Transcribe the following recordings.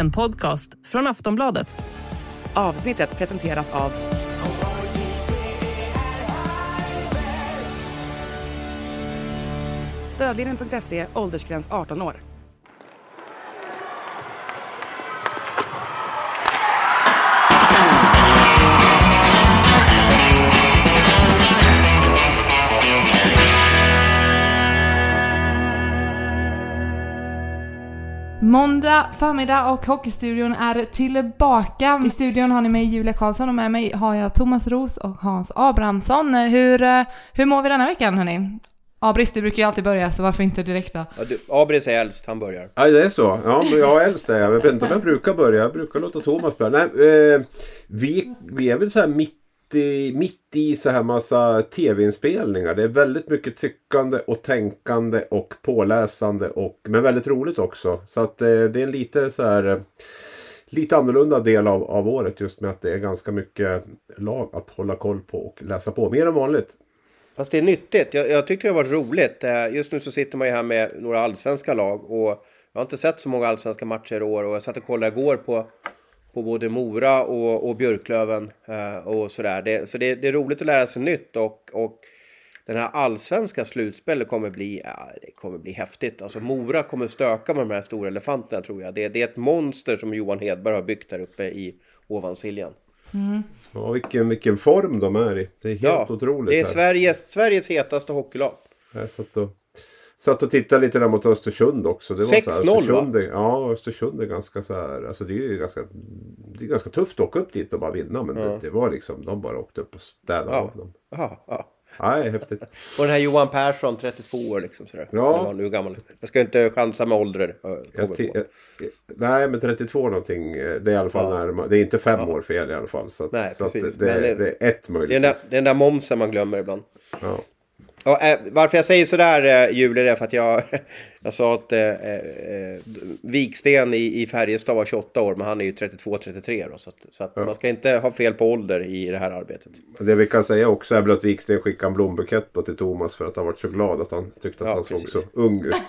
en podcast från Aftonbladet. Avsnittet presenteras av Stödlinjen.se, åldersgräns 18 år. Måndag förmiddag och Hockeystudion är tillbaka. I studion har ni mig Julia Karlsson och med mig har jag Thomas Ros och Hans Abrahamsson. Hur mår vi denna veckan, hörni? Abris, du brukar ju alltid börja, så varför inte direkt då? Ja, Abris är äldst, han börjar. Ja, det är så. Ja, men jag är äldst där. Jag vet inte om jag brukar börja. Jag brukar låta Thomas börja. Nej, vi är väl så här mitt i så här massa tv-inspelningar. Det är väldigt mycket tyckande och tänkande och påläsande men väldigt roligt också. Så att det är en lite så här lite annorlunda del av året, just med att det är ganska mycket lag att hålla koll på och läsa på. Mer än vanligt. Fast det är nyttigt. Jag tyckte det var roligt. Just nu så sitter man ju här med några allsvenska lag och jag har inte sett så många allsvenska matcher i år och jag satt och kollade igår på både Mora och Björklöven och sådär. Så det är roligt att lära sig nytt och den här allsvenska slutspelet kommer bli häftigt. Alltså Mora kommer stöka med de här stora elefanterna, tror jag. Det är ett monster som Johan Hedberg har byggt där uppe i Ovansiljan. Mm. Ja, vilken form de är i. Det är helt otroligt. Det är Sveriges hetaste hockeylag. Jag satt och tittade lite där mot Östersund också. Det var 6-0, så här, Östersund, ja, Östersund är ganska så här, alltså det är ganska tufft att åka upp dit och bara vinna, men det var liksom, de bara åkte upp och städade av dem. Ja. Nej, häftigt. Och den här Johan Persson, 32 år liksom sådär. Ja. Nu gammal. Jag ska inte chansa med ålder. Nej, men 32 någonting, det är i alla fall närmare. Det är inte 5 år fel i alla fall. Så, nej, så precis. Att det är ett möjligt. Det är den där momsen man glömmer ibland. Ja. Och, varför jag säger sådär, Julia, är för att jag sa att Viksten i Färjestad var 28 år, men han är ju 32-33 då, så att man ska inte ha fel på ålder i det här arbetet. Det vi kan säga också är att Viksten skickade en blombukett till Thomas för att han var så glad att han tyckte att han såg så ung ut.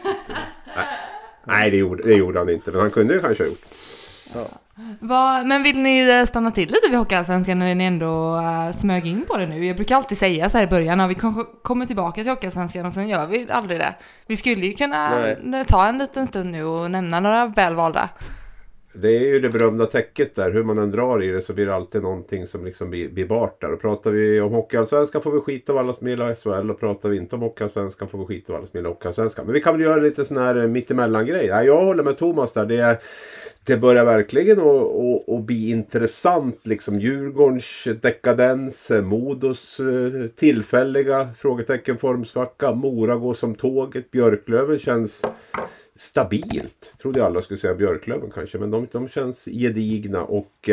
Nej, det gjorde han inte, men han kunde ju kanske ha gjort. Ja. Men vill ni stanna till lite vid Hockeyallsvenskan när ni ändå smög in på det nu? Jag brukar alltid säga så här i början när vi kommer tillbaka till Hockeyallsvenskan och sen gör vi aldrig det. Vi skulle ju kunna ta en liten stund nu och nämna några välvalda. Det är ju det berömda täcket där. Hur man än drar i det så blir det alltid någonting som liksom blir bart där. Och pratar vi om Hockeyallsvenskan får vi skita av alla som gillar SHL. Och pratar vi inte om Hockeyallsvenskan får vi skita av alla som gillar Hockeyallsvenskan. Men vi kan väl göra lite sån här mittemellan grej. Jag håller med Thomas där. Det börjar verkligen att bli intressant. Liksom Djurgårdens dekadens, Modos tillfälliga frågetecken formsvacka. Mora går som tåget. Björklöven känns stabilt. Trodde jag alla skulle säga Björklöven kanske. Men de känns gedigna och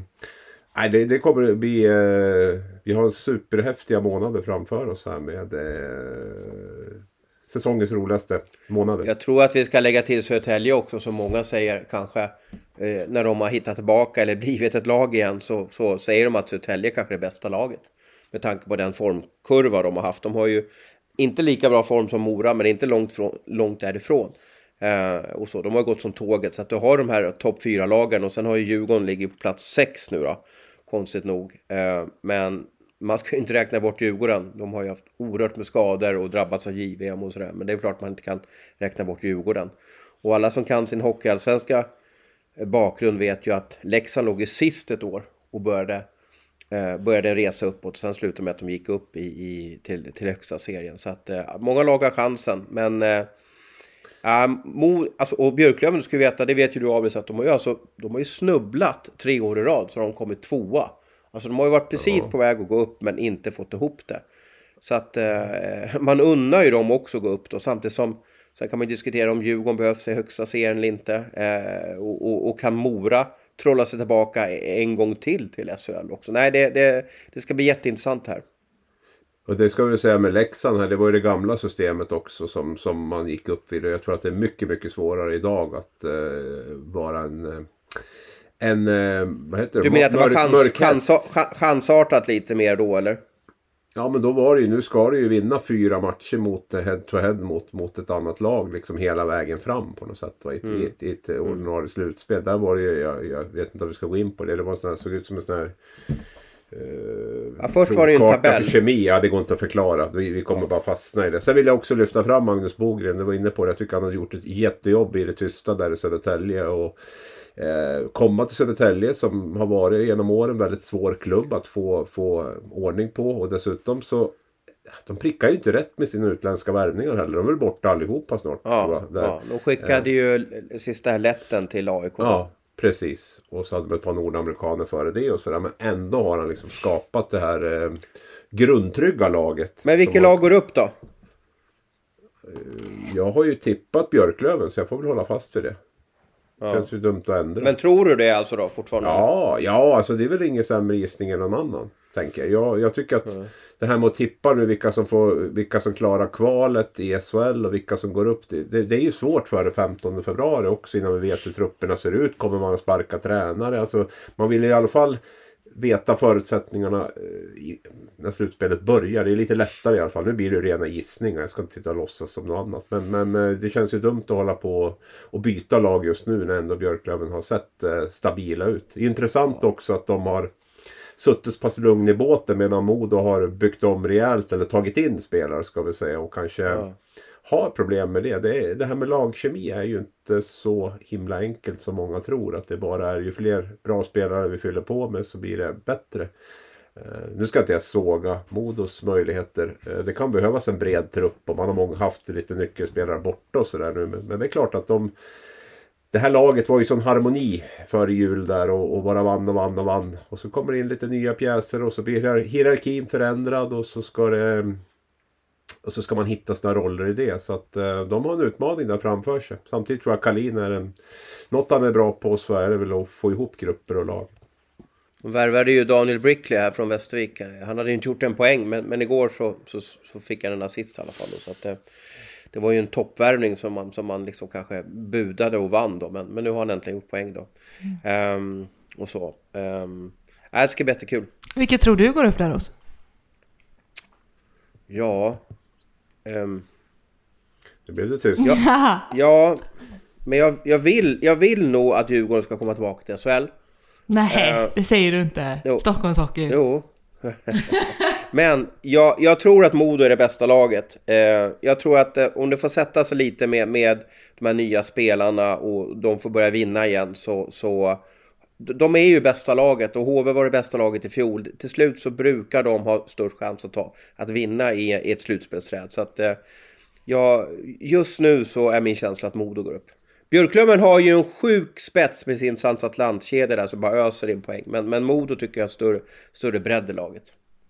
det kommer att bli vi har superhäftiga månader framför oss här med säsongens roligaste månader. Jag tror att vi ska lägga till Södertälje också, som många säger kanske när de har hittat tillbaka eller blivit ett lag igen, så säger de att Södertälje kanske är det bästa laget med tanke på den formkurva de har haft. De har ju inte lika bra form som Mora, men inte långt därifrån. Och så, de har gått som tåget, så att du har de här topp 4-lagen och sen har ju Djurgården ligger på plats 6 nu då, konstigt nog. Men man ska ju inte räkna bort Djurgården. De har ju haft oerhört med skador och drabbats av JVM och sådär. Men det är klart man inte kan räkna bort Djurgården. Och alla som kan sin hockeyallsvenska bakgrund vet ju att Leksand låg i sist ett år och började resa uppåt. Och sen slutade med att de gick upp till högsta serien. Så att många lag har chansen. Men och Björklöven, ska vi veta, det vet ju du Abris, att de har ju snubblat 3 år i rad, så har de kommit 2:a. Alltså de har ju varit precis på väg att gå upp men inte fått ihop det. Så att man unnar ju dem också att gå upp då. Samtidigt som sen kan man diskutera om Djurgården behövs i högsta serien eller inte. Och kan Mora trolla sig tillbaka en gång till SHL också. Nej, det ska bli jätteintressant här. Och det ska vi säga med Leksand här, det var ju det gamla systemet också som man gick upp vid. Jag tror att det är mycket, mycket svårare idag att vara vad heter det? Du menar att det var chansartat lite mer då, eller? Ja, men då var det ju, nu ska du ju vinna 4 matcher mot head-to-head mot ett annat lag liksom hela vägen fram på något sätt, va? I ett ordinarie slutspel. Där var det ju, jag vet inte om vi ska gå in på det. Det var sån här, såg ut som en sån här först var det ju en tabell. För kemi, ja, det går inte att förklara. Vi kommer bara fastna i det. Sen vill jag också lyfta fram Magnus Bogren. Du var inne på det. Jag tycker han har gjort ett jättejobb i det tysta där i Södertälje. Och komma till Södertälje som har varit genom åren väldigt svår klubb att få ordning på. Och dessutom så de prickar ju inte rätt med sina utländska värvningar heller. De är väl borta allihopa snart. De skickade ju sista lätten till AIK. Ja, precis. Och så hade de ett par nordamerikaner före det och sådär. Men ändå har han liksom skapat det här grundtrygga laget. Men vilket lag går upp då? Jag har ju tippat Björklöven, så jag får väl hålla fast för det. Det känns ju dumt att ändra. Men tror du det alltså då fortfarande? Ja, alltså det är väl ingen sämre gissning än någon annan, tänker jag. Jag tycker att det här med att tippa nu vilka som klarar kvalet i SHL och vilka som går upp, det är ju svårt före 15 februari också, innan vi vet hur trupperna ser ut. Kommer man att sparka tränare? Alltså, man vill i alla fall veta förutsättningarna när slutspelet börjar. Det är lite lättare i alla fall. Nu blir det rena gissningar. Jag ska inte sitta och låtsas som något annat. Men det känns ju dumt att hålla på och byta lag just nu när ändå Björklöven har sett stabila ut. Det är intressant också att de har suttit pass lugn i båten medan Modo har byggt om rejält eller tagit in spelare, ska vi säga, och kanske har problem med det. Det här med lagkemi är ju inte så himla enkelt som många tror, att det bara är ju fler bra spelare vi fyller på med så blir det bättre. Nu ska inte jag såga Modos möjligheter. Det kan behövas en bred trupp och man har haft lite nyckelspelare borta och sådär nu. Men det är klart att det här laget var ju sån harmoni före jul där och bara vann. Och så kommer det in lite nya pjäser och så blir hierarkin förändrad och så ska man hitta sina roller i det. Så att de har en utmaning där framför sig. Samtidigt tror jag Kalin något han är bra på, så är det väl att få ihop grupper och lag. De värvade ju Daniel Brickley här från Västervik. Han hade inte gjort en poäng, men igår så fick han en assist i alla fall. Så att det var ju en toppvärvning som man liksom kanske budade och vann då. Men nu har han äntligen gjort poäng då. Och så. Det ska bli jättekul. Vilket tror du går upp där hos? Ja. Det blev det tyst. Ja, men jag vill nog att Djurgården ska komma tillbaka till SHL. Nej, det säger du inte. Stockholms Hockey. Jo. Men jag tror att Modo är det bästa laget. Jag tror att om det får sätta sig lite med de här nya spelarna och de får börja vinna igen, så de är ju bästa laget, och HV var det bästa laget i fjol. Till slut så brukar de ha störst chans att vinna i ett slutspelsträd. Så att just nu så är min känsla att Modo går upp. Björklöven har ju en sjuk spets med sin transatlantkedja där som bara öser in poäng. Men Modo tycker jag har större bredd i laget.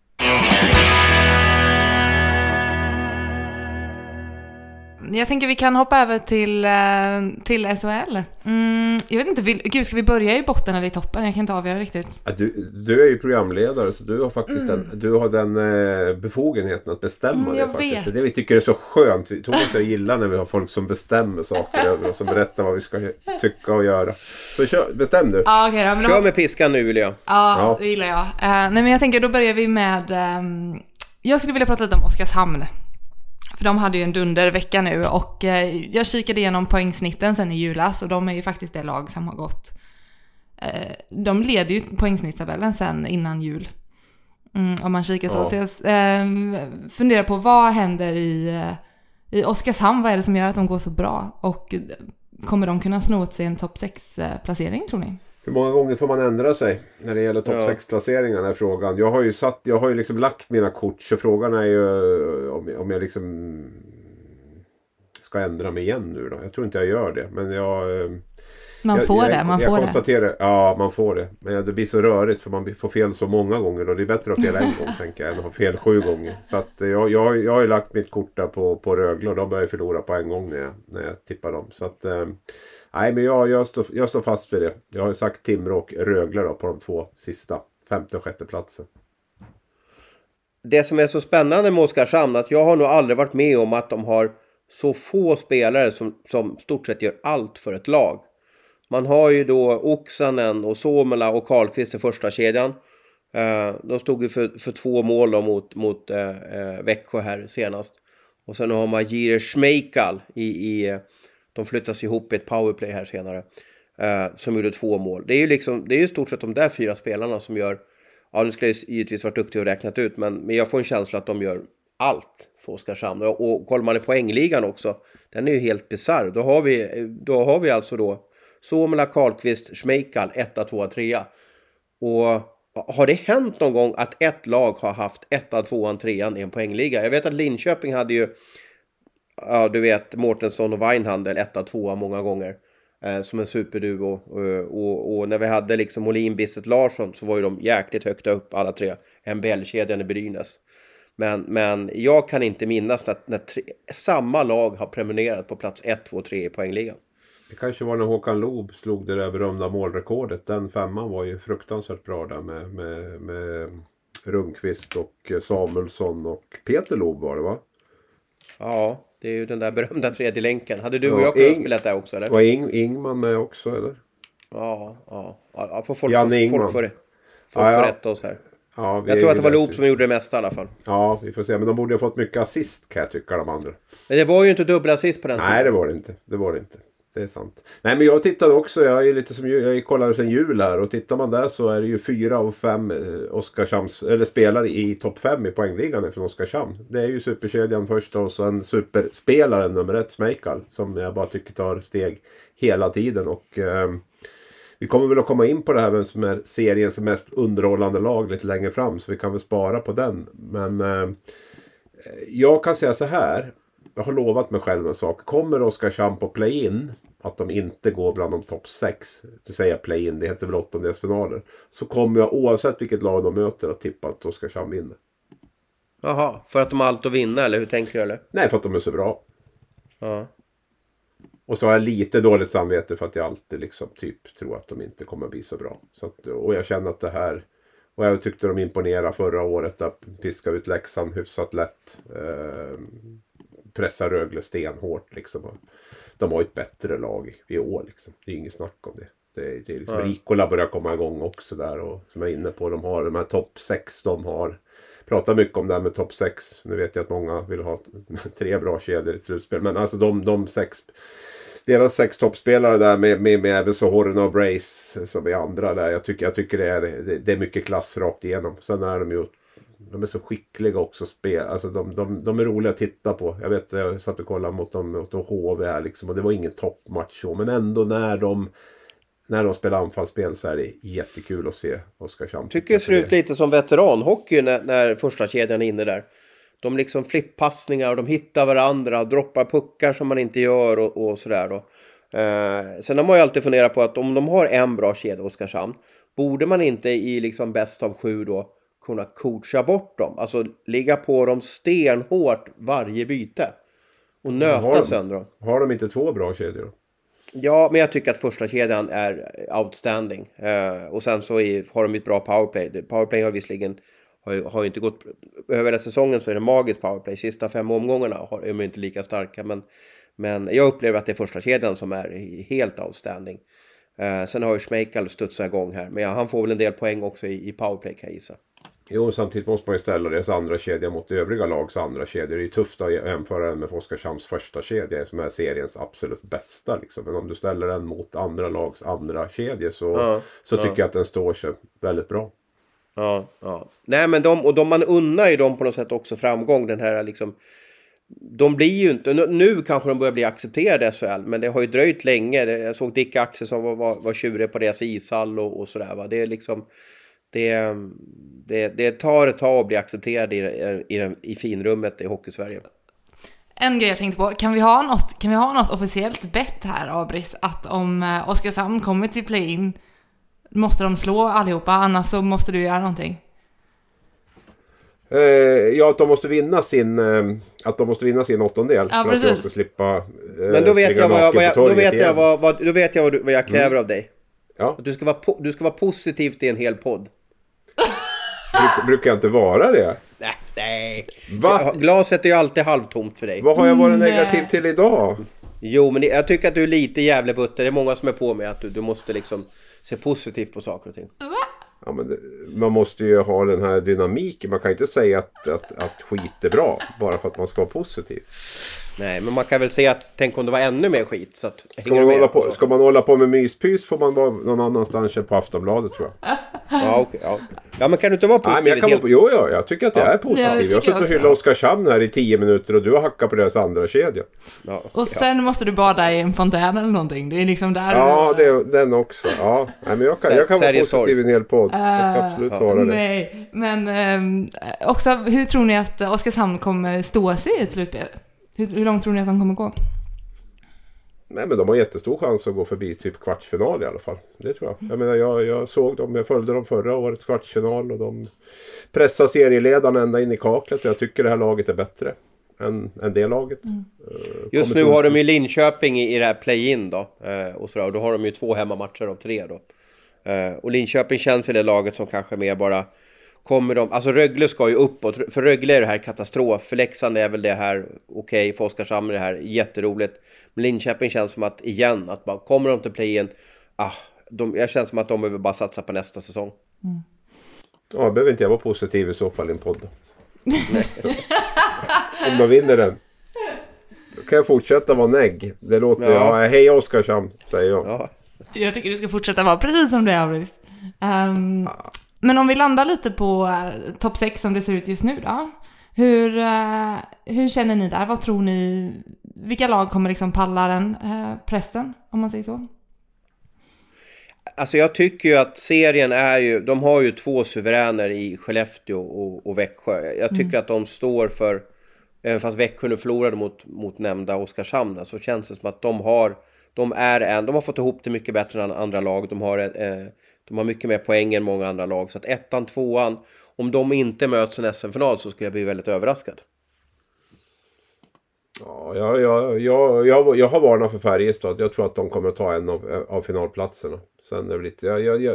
Jag tänker vi kan hoppa över till SHL. Jag vet inte, Gud, ska vi börja i botten eller i toppen? Jag kan inte avgöra riktigt. Ja, du är ju programledare, så du har faktiskt du har den befogenheten att bestämma det faktiskt. Det vi tycker är så skönt. Thomas och jag gillar när vi har folk som bestämmer saker över och som berättar vad vi ska tycka och göra. Så bestäm du. Ja, okay, då, kör med piskan nu, vill jag. Ja, det gillar jag. Nej, men jag tänker, då börjar vi med... jag skulle vilja prata lite om Oskarshamn. För de hade ju en dundervecka nu och jag kikade igenom poängsnitten sen i julas och de är ju faktiskt det lag som har gått. De leder ju poängsnittstabellen sen innan jul. Om man kikar så. Så jag funderar på vad händer i Oskarshamn. Vad är det som gör att de går så bra? Och kommer de kunna snå åt sig en topp 6-placering, tror ni? Hur många gånger får man ändra sig när det gäller topp 6-placeringarna är frågan. Jag har ju liksom lagt mina kort, så frågan är ju om jag liksom ska ändra mig igen nu då. Jag tror inte jag gör det, men man konstaterar det. Ja, man får det. Men det blir så rörigt för man får fel så många gånger, och det är bättre att ha fel en gång tänker jag än att ha fel 7 gånger. Så att jag har ju lagt mitt kort där på Rögle, och de börjar förlora på en gång när jag tippar dem. Så att nej, men jag står fast för det. Jag har ju sagt Timrå och Rögle då på de 2 sista, 5:e och 6:e platsen. Det som är så spännande med Oskarshamn, att jag har nog aldrig varit med om att de har så få spelare som stort sett gör allt för ett lag. Man har ju då Oksanen och Somela och Karlqvist i första kedjan. De stod ju för 2 mål då mot Växjö här senast. Och sen har man Jiri Schmeichel de flyttas ihop i ett powerplay här senare. Som gjorde 2 mål. Det är ju stort sett de där 4 spelarna som gör... Ja, nu skulle jag givetvis varit duktig och räknat ut. Men jag får en känsla att de gör allt för Oskarshamn. Och kollar man i poängligan också. Den är ju helt bizarr. Då har vi alltså då Suomela, Karlqvist, Schmeichel 1, 2, 3. Och har det hänt någon gång att ett lag har haft 1, 2, 3 i en poängliga? Jag vet att Linköping hade ju... Ja, du vet, Mårtensson och Weinhandel 1, 2 många gånger. Som en superduo. Och när vi hade liksom Molin, Bisset, Larsson så var ju de jäkligt högt upp alla 3. MBL-kedjan i Brynäs. Men jag kan inte minnas när samma lag har prenumererat på plats 1, 2, 3 i poängligan. Det kanske var när Håkan Loob slog det där berömda målrekordet. Den 5:an var ju fruktansvärt bra där med Rundqvist och Samuelsson och Peter Loob var det, va? Ja, det är ju den där berömda tredje länken. Hade du och jag kunnat spela där också, eller? Var Ingman med också, eller? Ja, får folk får rätta oss här. Ja, jag tror att det var Loop som gjorde det mesta i alla fall. Ja, vi får se. Men de borde ha fått mycket assist, kan jag tycka, de andra. Men det var ju inte dubbla assist på den tiden. Nej, det var det inte. Det är sant. Nej, men jag tittade också. Jag är lite som jag kollade sen jul här. Och tittar man där så är det ju 4 av 5 Oskarshamns, eller spelare i topp 5 i poängligan från Oskarshamn. Det är ju superkedjan första och sen superspelaren nummer 1, Schmeichel. Som jag bara tycker tar steg hela tiden. Och vi kommer väl att komma in på det här vem som är seriens mest underhållande lag lite längre fram. Så vi kan väl spara på den. Men jag kan säga så här. Jag har lovat mig själv en sak. Kommer Oskarshamn på play-in, att de inte går bland de topp 6, det säger play-in, det heter väl 8-delsfinaler, så kommer jag oavsett vilket lag de möter att tippa att Oskarshamn vinner. Jaha, för att de har allt att vinna, eller hur tänker du, eller? Nej, för att de är så bra. Ja. Och så har jag lite dåligt samvete för att jag alltid liksom typ tror att de inte kommer bli så bra. Så att, och jag känner att det här, och jag tyckte de imponerade förra året att piska ut Leksand hyfsat lätt. Pressa Rögle stenhårt liksom. De har ett bättre lag i år liksom. Det är inget snack om det. Det är liksom Rikola börjar komma igång också där, och som jag är inne på, de har de här topp 6, de har pratar mycket om det här med topp 6. Nu vet jag att många vill ha 3 bra kedjor i slutspel, men alltså de 6, deras 6 toppspelare där med även så Horna och Brace som är andra där, jag tycker det är mycket klass rakt igenom. Sen är de är så skickliga också spel. Alltså de är roliga att titta på. Jag vet, jag satt och kollade mot HV här liksom, och det var ingen toppmatch så, men ändå när de spelar anfallsspel så är det jättekul att se Oskarshamn. Tycker det ser ut lite som veteranhockey när första kedjan är inne där. De liksom flipppassningar och de hittar varandra och droppar puckar som man inte gör och sådär då. Sen har man ju alltid funderat på att om de har en bra kedja Oskarshamn, borde man inte i liksom bäst av 7 då kunna coacha bort dem. Alltså ligga på dem stenhårt varje byte. Och nöta sönder dem. Har de inte 2 bra kedjor? Ja, men jag tycker att första kedjan är outstanding. Och sen så har de ett bra powerplay. Powerplay har visserligen har inte gått över hela säsongen, så är det magiskt powerplay. Sista 5 omgångarna är de inte lika starka. Men jag upplever att det är första kedjan som är helt outstanding. Sen har ju Schmeichel studsat igång här. Men han får väl en del poäng också i powerplay, kan jag gissa. Jo, samtidigt måste man ju ställa deras andra kedja mot övriga lags andra kedjor. Det är ju tufft att jämföra den med Oskarshamns första kedja som är seriens absolut bästa. Liksom. Men om du ställer den mot andra lags andra kedjor så tycker jag att den står sig väldigt bra. Ja. Nej, men de man unnar ju dem på något sätt också framgång. Den här liksom, de blir ju inte, nu kanske de börjar bli accepterade i SHL, men det har ju dröjt länge. Jag såg Dick Axel som var tjurig på deras ishall och sådär, va. Det är liksom det tar ett tag att bli accepterad i finrummet i Hockeysverige. En grej jag tänkte på, kan vi ha något officiellt bett här, Abris, att om Oskarshamn kommer till play-in måste de slå allihopa, annars så måste du göra någonting? Ja, att de måste vinna sin åttondel, ja, för att jag ska slippa men då vet jag vad jag kräver av dig. Ja. Att du ska vara positivt i en hel podd. Brukar jag inte vara det? Nej. Va? Glaset är ju alltid halvtomt för dig. Vad har jag varit negativ till idag? Jo, men jag tycker att du är lite jävla butter. Det är många som är på mig att du måste liksom se positivt på saker och ting. Va? Ja, men man måste ju ha den här dynamiken. Man kan inte säga att skit är bra bara för att man ska vara positiv. Nej, men man kan väl säga att tänk om det var ännu mer skit. Så att, ska man hålla på med myspys får man vara någon annanstans än på Aftonbladet, tror jag. Ja, okej. Ja, men kan du inte vara positiv? Nej, men jag tycker att jag är positiv. Jag sitter och hyllar Oskarshamn här i 10 minuter och du har hackat på deras andra kedja. Ja, och sen måste du bada i en fontän eller någonting. Det är liksom där. Ja, den också. Ja, nej, men jag kan vara positiv i en hel podd. Jag ska absolut vara det. Nej, men också, hur tror ni att Oskarshamn kommer stå sig i ett slutspel? Hur långt tror ni att de kommer gå? Nej, men de har jättestor chans att gå förbi typ kvartsfinal i alla fall. Det tror jag. Jag menar, jag såg dem, jag följde dem förra årets kvartsfinal och de pressar serieledarna ända in i kaklet. Och jag tycker det här laget är bättre än det laget. Just nu har de ju Linköping i det här play-in då. Och då har de ju 2 hemmamatcher av 3 då. Och Linköping känns väl det laget som kanske mer bara kommer de, alltså Rögle ska ju uppåt. För Rögle är det här katastrof. För Leksand är väl det här okej. För Oskarshamn är det här jätteroligt. Men Linköping känns som att igen, att bara kommer de till play-in, jag känns som att de behöver bara satsa på nästa säsong. Ja, behöver inte jag vara positiv i så fall i en podd. Om de vinner den. Då kan jag fortsätta vara negg. Det låter, hej Oskarshamn, säger jag. Ja. Jag tycker du ska fortsätta vara precis som det är, Abris. Men om vi landar lite på topp 6 som det ser ut just nu då. Hur känner ni där? Vad tror ni? Vilka lag kommer liksom palla den pressen, om man säger så? Alltså jag tycker ju att serien är ju, de har ju 2 suveräner i Skellefteå och Växjö. Jag tycker att de står för, även fast Växjö nu förlorade mot nämnda Oskarshamn, så känns det som att de har fått ihop det mycket bättre än andra lag. De har mycket mer poäng än många andra lag. Så att 1:an, 2:an, om de inte möts i en SM-final så skulle jag bli väldigt överraskad. Ja, jag har varnat för Färjestad. Jag tror att de kommer att ta en av finalplatserna. Sen är det lite...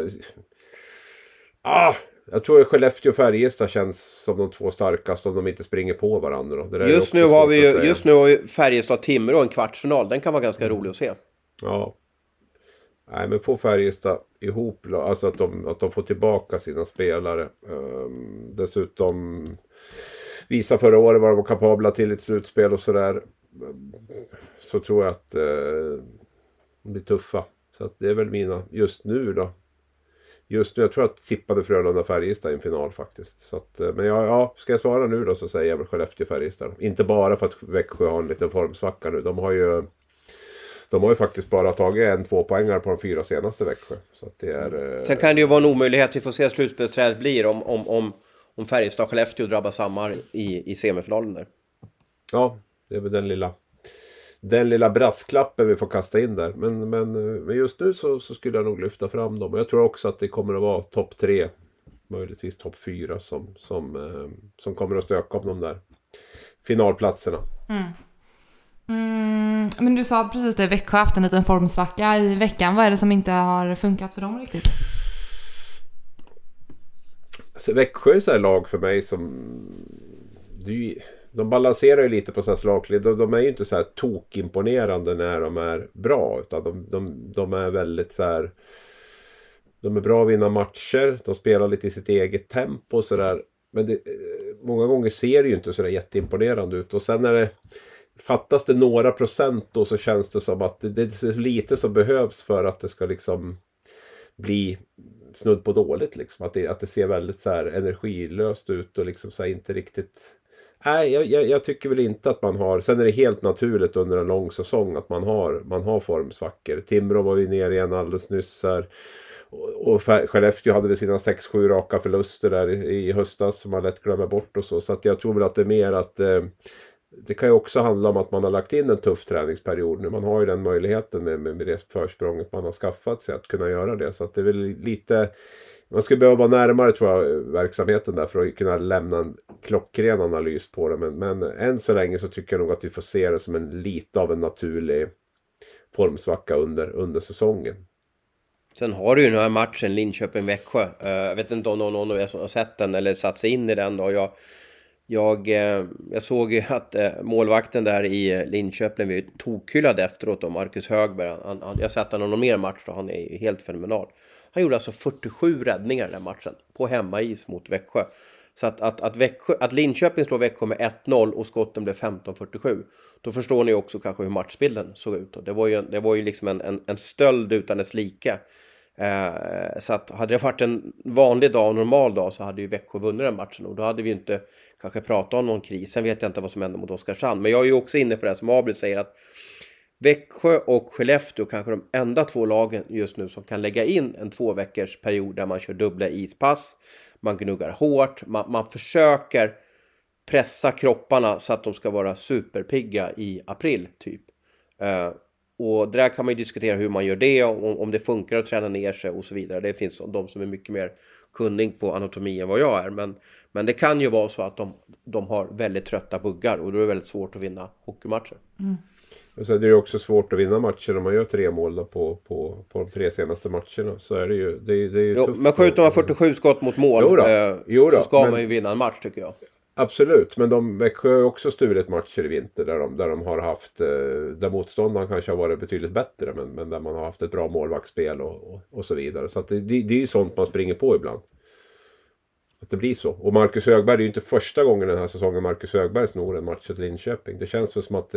Jag tror att Skellefteå och Färjestad känns som de 2 starkaste om de inte springer på varandra. Det just nu har vi Färjestad Timrå en kvartsfinal. Den kan vara ganska rolig att se. Ja. Nej, men få Färjestad ihop, alltså att de får tillbaka sina spelare. Dessutom visa förra året vad de var kapabla till ett slutspel och sådär. Så tror jag att de blir tuffa. Så att det är väl mina just nu då. Just nu, jag tror att tippade Frölunda Färjestad i en final faktiskt. Så att, men ska jag svara nu då så säger jag väl Skellefteå Färjestad. Inte bara för att Växjö har en liten formsvacka nu. De har ju faktiskt bara tagit 1-2 poängar på de 4 senaste Växjö. Så att det är... Sen kan det ju vara en omöjlighet. Vi får se slutspelsträdet blir om Färjestad och Skellefteå drabbas samman i semifinalen där. Ja, det är väl den lilla brasklappen vi får kasta in där. Men just nu så skulle jag nog lyfta fram dem. Och jag tror också att det kommer att vara topp 3, möjligtvis topp 4 som kommer att stöka om de där finalplatserna. Men du sa precis det, Växjö har haft en liten formsvacka i veckan. Vad är det som inte har funkat för dem riktigt? Alltså, Växjö är så här lag för mig som... De balanserar ju lite på så här slaglig. De är ju inte så här tokimponerande när de är bra. Utan de är väldigt så här... De är bra att vinna matcher. De spelar lite i sitt eget tempo och sådär. Men många gånger ser det ju inte så där jätteimponerande ut. Och sen när det fattas det några procent då, så känns det som att det är lite som behövs för att det ska liksom bli snudd på dåligt. Liksom. Att det ser väldigt så här energilöst ut och liksom så här inte riktigt... Nej, jag tycker väl inte att man har... Sen är det helt naturligt under en lång säsong att man har formsvackor. Timrå var ju ner igen alldeles nyss här. Och Skellefteå hade väl sina 6-7 raka förluster där i höstas som man lätt glömmer bort och så. Så att jag tror väl att det är mer att... Det kan ju också handla om att man har lagt in en tuff träningsperiod nu. Man har ju den möjligheten med det försprånget man har skaffat sig att kunna göra det. Så att det är väl lite... Man skulle behöva vara närmare, tror jag, verksamheten där för att kunna lämna en klockren analys på det. Men än så länge så tycker jag nog att vi får se det som lite av en naturlig formsvacka under säsongen. Sen har du ju den här matchen Linköping-Växjö. Jag vet inte om någon av er som har sett den eller satt sig in i den då. Jag såg ju att målvakten där i Linköping blev tokhyllad efteråt av Marcus Högberg. Jag har sett honom någon mer match då, han är helt fenomenal. Han gjorde alltså 47 räddningar den matchen på hemmais mot Växjö. Så att Linköping slår Växjö med 1-0 och skotten blev 15-47. Då förstår ni också kanske hur matchbilden såg ut. Och det var ju liksom en stöld utan dess like. Så att hade det varit en vanlig dag, normal dag, så hade ju Växjö vunnit den matchen. Och då hade vi inte kanske pratat om någon kris. Sen vet jag inte vad som hände mot Oskarshamn. Men jag är ju också inne på det som Abel säger, att Växjö och Skellefteå kanske de enda 2 lagen just nu som kan lägga in en 2 veckors period där man kör dubbla ispass. Man gnuggar hårt. Man försöker pressa kropparna så att de ska vara superpigga i april typ. Och där kan man ju diskutera hur man gör det. Om det funkar att träna ner sig och så vidare. Det finns de som är mycket mer kunnig på anatomi än vad jag är. Men det kan ju vara så att de har väldigt trötta buggar. Och då är det väldigt svårt att vinna hockeymatcher. Mm. Och så är det ju också svårt att vinna matcher om man gör 3 mål då på de 3 senaste matcherna. Så är det ju, det är ju tufft. Men skjuter man 47 skott mot mål så ska man ju vinna en match, tycker jag. Absolut, men Växjö har också stulit matcher i vinter där de har haft, där motståndaren kanske har varit betydligt bättre, men där man har haft ett bra målvaktsspel och så vidare. Så att det är ju sånt man springer på ibland. Att det blir så. Och Marcus Högberg, det är ju inte första gången den här säsongen Marcus Högberg snor en match till Linköping. Det känns väl som att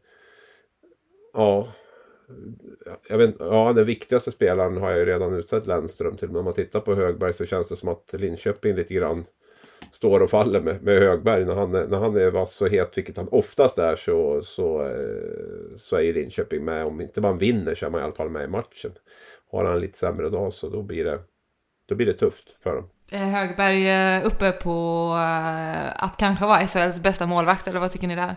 den viktigaste spelaren har jag ju redan utsett Lennström till. Men om man tittar på Högberg så känns det som att Linköping lite grann står och faller med Högberg. När han är vass och het, vilket han oftast är, så är ju Linköping med. Om inte man vinner så är man i alla fall med i matchen. Har han lite sämre dag så då blir det tufft för dem. Högberg uppe på att kanske vara SHLs bästa målvakt, eller vad tycker ni där?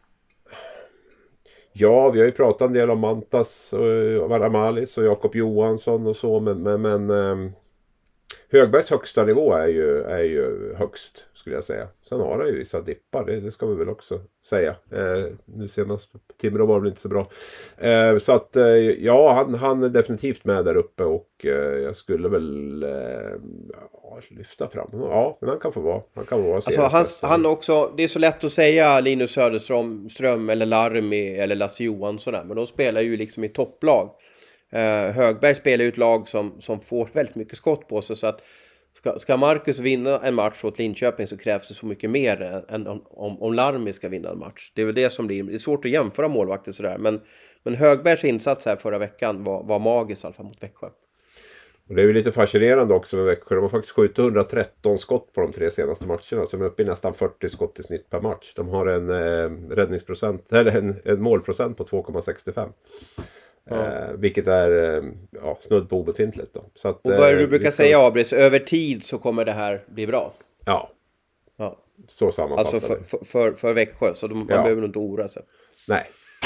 Ja, vi har ju pratat en del om Mantas och Varamalis och Jakob Johansson och så, men Högbergs högsta nivå är ju högst, skulle jag säga. Sen har han ju vissa dippar, det ska vi väl också säga. Nu senast Timrå var väl inte så bra. Så att han är definitivt med där uppe, och jag skulle väl lyfta fram. Ja, men han kan få vara. Alltså han också, det är så lätt att säga Linus Söderström eller Larmi eller Lasse Johansson där, men de spelar ju liksom i topplag. Högberg spelar ju ett lag som får väldigt mycket skott på sig, så att ska Marcus vinna en match åt Linköping så krävs det så mycket mer än om Larmi ska vinna en match. Det är väl det som blir, det är svårt att jämföra målvakter sådär, men Högbergs insats här förra veckan var magisk i alla fall mot Växjö. Och det är ju lite fascinerande också med Växjö. De har faktiskt skjutit 113 skott på de 3 senaste matcherna, så de är uppe i nästan 40 skott i snitt per match. De har en räddningsprocent, eller en målprocent på 2,65. Vilket är snudd på obefintligt då. Så att, och vad är det du brukar säga, Abris? Över tid så kommer det här bli bra. Ja. Så sammanfattar alltså för Växjö, så man behöver inte oroa sig. Nej.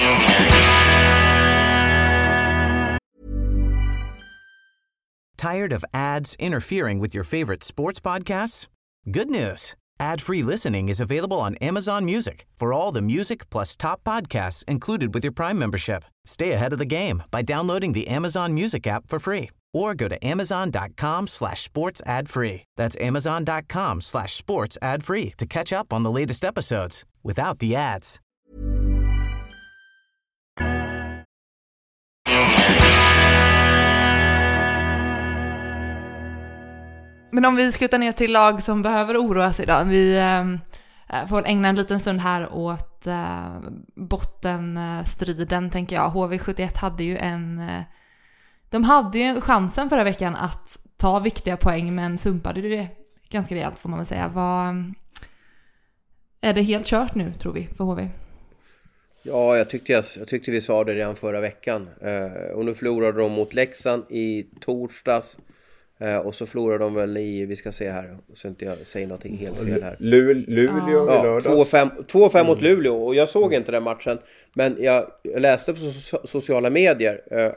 Tired of ads interfering with your favorite sports podcasts? Good news. Ad-free listening is available on Amazon Music for all the music plus top podcasts included with your Prime membership. Stay ahead of the game by downloading the Amazon Music app for free or go to amazon.com/sports ad free. That's amazon.com/sports ad free to catch up on the latest episodes without the ads. Men om vi skuttar ner till lag som behöver oroa sig idag. Vi får ägna en liten stund här åt bottenstriden, tänker jag. HV71 hade ju de hade ju chansen förra veckan att ta viktiga poäng, men sumpade det ganska rejält, får man väl säga. Är det helt kört nu, tror vi, för HV? Ja, jag tyckte vi sa det redan förra veckan. Och nu förlorade de mot Leksand i torsdags. Och så förlorar de väl vi ska se här så inte jag säger någonting helt fel här. Luleå i lördags. 2-5 mot Luleå, och jag såg inte den matchen, men jag läste på sociala medier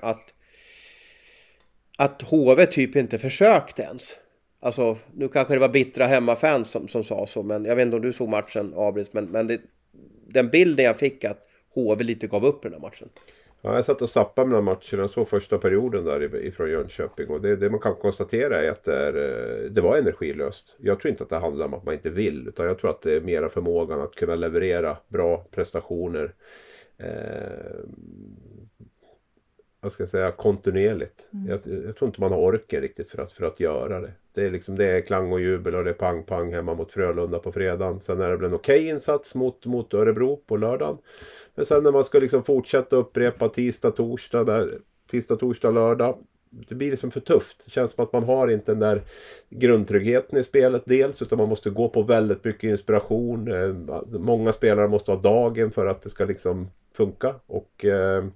att HV typ inte försökte ens. Alltså, nu kanske det var bittra hemmafans som sa så, men jag vet inte om du såg matchen, Abris, men den bilden jag fick att HV lite gav upp den här matchen. Ja, jag satt och zappade med matcherna så första perioden där ifrån Jönköping, och det man kan konstatera är att det var energilöst. Jag tror inte att det handlar om att man inte vill, utan jag tror att det är mera förmågan att kunna leverera bra prestationer. vad ska jag säga, kontinuerligt. Jag tror inte man har orken riktigt för att göra det. Det är liksom, det är klang och jubel och det är pang hemma mot Frölunda på fredagen. Sen är det väl en okej insats mot Örebro på lördagen. Men sen när man ska liksom fortsätta upprepa tisdag, torsdag, lördag. Det blir liksom för tufft. Det känns som att man har inte den där grundtryggheten i spelet dels, utan man måste gå på väldigt mycket inspiration. Många spelare måste ha dagen för att det ska liksom funka. Och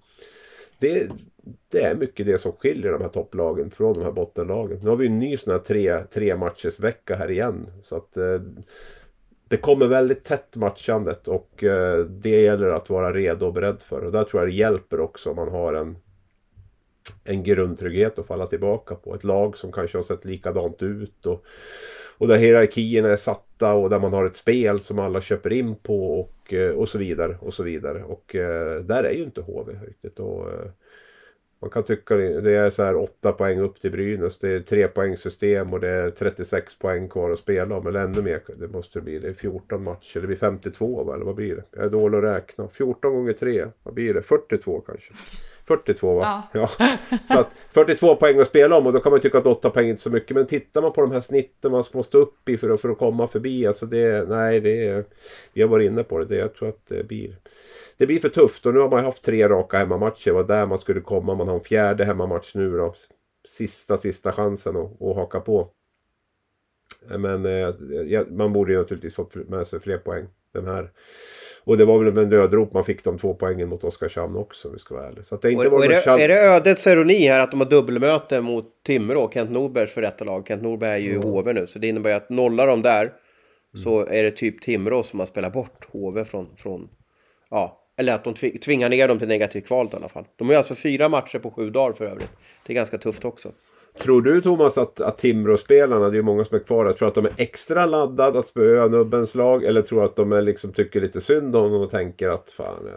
det är mycket det som skiljer de här topplagen från de här bottenlagen. Nu har vi en ny sån här tre matchers vecka här igen. Så att det kommer väldigt tätt matchandet och det gäller att vara redo och beredd för. Och där tror jag det hjälper också om man har en grundtrygghet att falla tillbaka på. Ett lag som kanske har sett likadant ut och där hierarkierna är satta och där man har ett spel som alla köper in på och så vidare och så vidare. Och där är ju inte HV riktigt. Och man kan tycka det är så här 8 poäng upp till Brynäs, det är 3 poängssystem och det är 36 poäng kvar att spela om, eller ännu mer. Det måste bli, det är 14 matcher, det blir 52 eller vad blir det? Jag är dålig att räkna. 14 gånger 3, vad blir det? 42 kanske. 42 va? Ja. Så att 42 poäng att spela om, och då kan man tycka att 8 poäng är inte så mycket, men tittar man på de här snitten man måste upp i för att komma förbi, alltså vi har varit inne på det, jag tror att det blir för tufft. Och nu har man haft 3 raka hemmamatcher, det var där man skulle komma, man har en 4:e hemmamatch nu då, sista chansen att haka på. Men man borde ju naturligtvis fått med sig fler poäng den här. Och det var väl en nödrop man fick de 2 poängen mot Oskarshamn också, vi ska vara ärliga. Så att det inte är det ödets ironi här att de har dubbelmöte mot Timrå, Kent Norbergs för detta lag. Kent Norberg är ju i HV nu, så det innebär att nollar de där så är det typ Timrå som har spelat bort HV från eller att de tvingar ner dem till negativt kval i alla fall. De har ju alltså 4 matcher på 7 dagar för övrigt. Det är ganska tufft också. Tror du, Thomas, att Timrå-spelarna, det är ju många som är kvar, jag tror att de är extra laddade att spöa Nubbens lag, eller tror att de är liksom, tycker lite synd om dem och tänker att fan,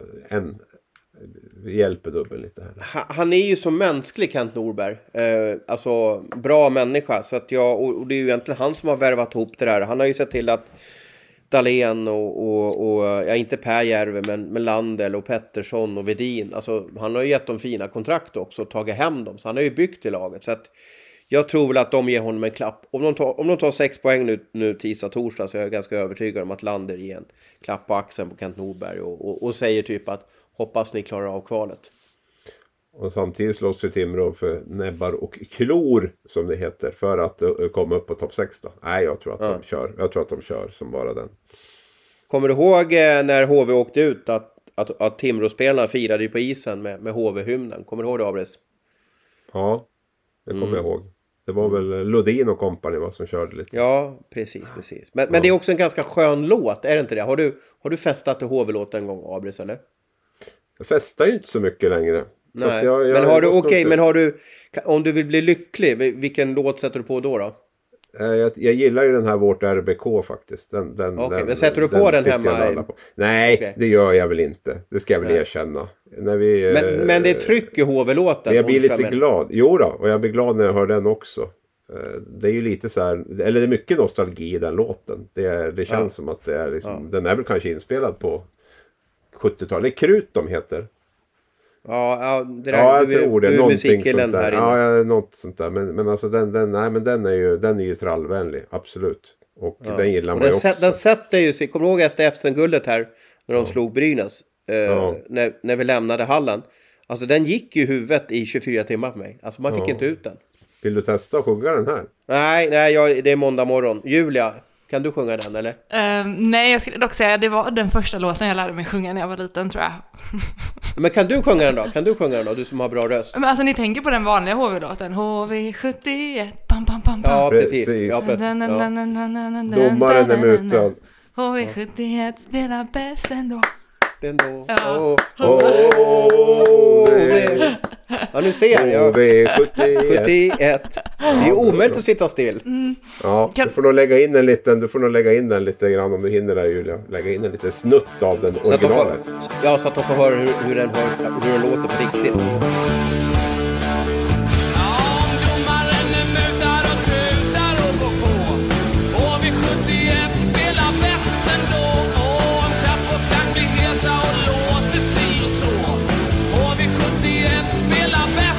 vi hjälper Dubben lite här. Han är ju så mänsklig, Kent Norberg. Alltså bra människa. Så att och det är ju egentligen han som har värvat ihop det där. Han har ju sett till att Dahlén och inte Per Järve, men Landel och Pettersson och Vedin. Alltså, han har ju gett dem fina kontrakt också och tagit hem dem. Så han har ju byggt till laget. Så att jag tror väl att de ger honom en klapp. Om de tar 6 poäng nu tisdag, torsdag, så är jag ganska övertygad om att Lander ger en klapp på axeln på Kent Norberg och säger typ att hoppas ni klarar av kvalet. Och samtidigt slåss ju Timrå för näbbar och klor, som det heter, för att komma upp på topp 6 då. Nej, jag tror att de kör. Jag tror att de kör som bara den. Kommer du ihåg när HV åkte ut att Timrå-spelarna firade ju på isen med HV-hymnen? Kommer du ihåg det, Abres? Ja, det kommer jag ihåg. Det var väl Lodin och kompani som körde lite. Ja, precis. Men det är också en ganska skön låt, är det inte det? Har du festat till HV-låt en gång, Abres, eller? Jag festar ju inte så mycket längre. Nej, men har du, om du vill bli lycklig, vilken låt sätter du på då? Jag gillar ju den här Vårt RBK faktiskt. Men sätter du på den hemma? Nej, det gör jag väl inte. Det ska jag väl erkänna. När men det är tryck i HV-låten. Jag blir lite glad. Jo då, och jag blir glad när jag hör den också. Det är ju lite så här, eller det är mycket nostalgi i den låten. Det känns som att det är liksom, den är väl kanske inspelad på 70-talet. Det är Krut de heter. Ja, det där, jag tror det. Någonting sånt där. Här ja, något sånt där. Men alltså den är ju trallvänlig, absolut. Och den gillar man ju också. Den sätter ju sig, kommer du ihåg efter guldet här när de slog Brynäs när vi lämnade hallen. Alltså den gick ju huvudet i 24 timmar på mig. Alltså man fick inte ut den. Vill du testa att sjunga den här? Nej, det är måndag morgon. Julia, kan du sjunga den eller? Nej, jag skulle dock säga att det var den första låten jag lärde mig sjunga när jag var liten, tror jag. Men kan du sjunga den då? Du som har bra röst. Men alltså ni tänker på den vanliga HV-låten. HV71, pam pam pam pam. Ja, precis. Domaren är mutad. HV71 spelar bäst ändå. Ja, nu ser jag. HV71. Det är omöjligt att sitta still. Ja, du får nog lägga in den lite grann om du hinner där, Julia. Lägga in en liten snutt av den originalet. Så att de får höra hur den låter på riktigt. Spela bäst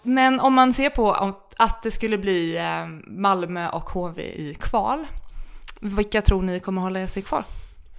Men om man ser på att det skulle bli Malmö och HV i kval, vilka tror ni kommer hålla sig kvar?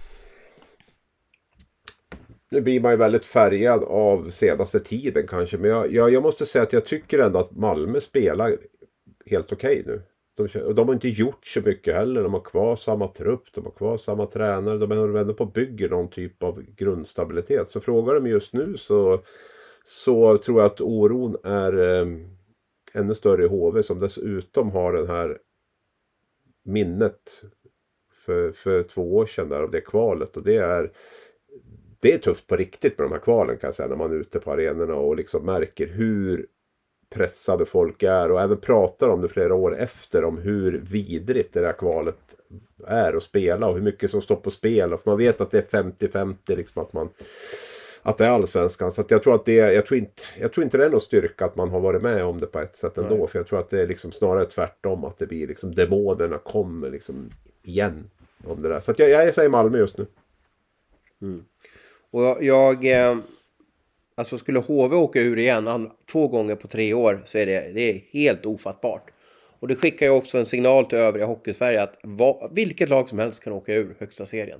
Nu blir man ju väldigt färgad av senaste tiden kanske. Men jag måste säga att jag tycker ändå att Malmö spelar helt okej nu. De har inte gjort så mycket heller. De har kvar samma trupp, de har kvar samma tränare. De är ändå på att bygga någon typ av grundstabilitet. Så frågar de just nu så tror jag att oron är ännu större i HV, som dessutom har den här minnet för 2 år sedan där av det kvalet. Och det är tufft på riktigt med de här kvalen, kan jag säga, när man är ute på arenorna och liksom märker hur pressade folk är, och även pratar om det flera år efter, om hur vidrigt det där kvalet är att spela och hur mycket som står på spel. Och man vet att det är 50-50 liksom, att det är allsvenskan. Så att jag tror att jag tror inte det är någon styrka att man har varit med om det på ett sätt ändå. Nej. För jag tror att det är liksom snarare tvärtom, att det blir liksom demonerna kommer liksom igen om det där. Så att jag säger Malmö just nu. Mm. Och alltså skulle HV åka ur igen 2 gånger på 3 år, så är det helt ofattbart. Och det skickar ju också en signal till övriga Hockeysverige att vilket lag som helst kan åka ur högsta serien.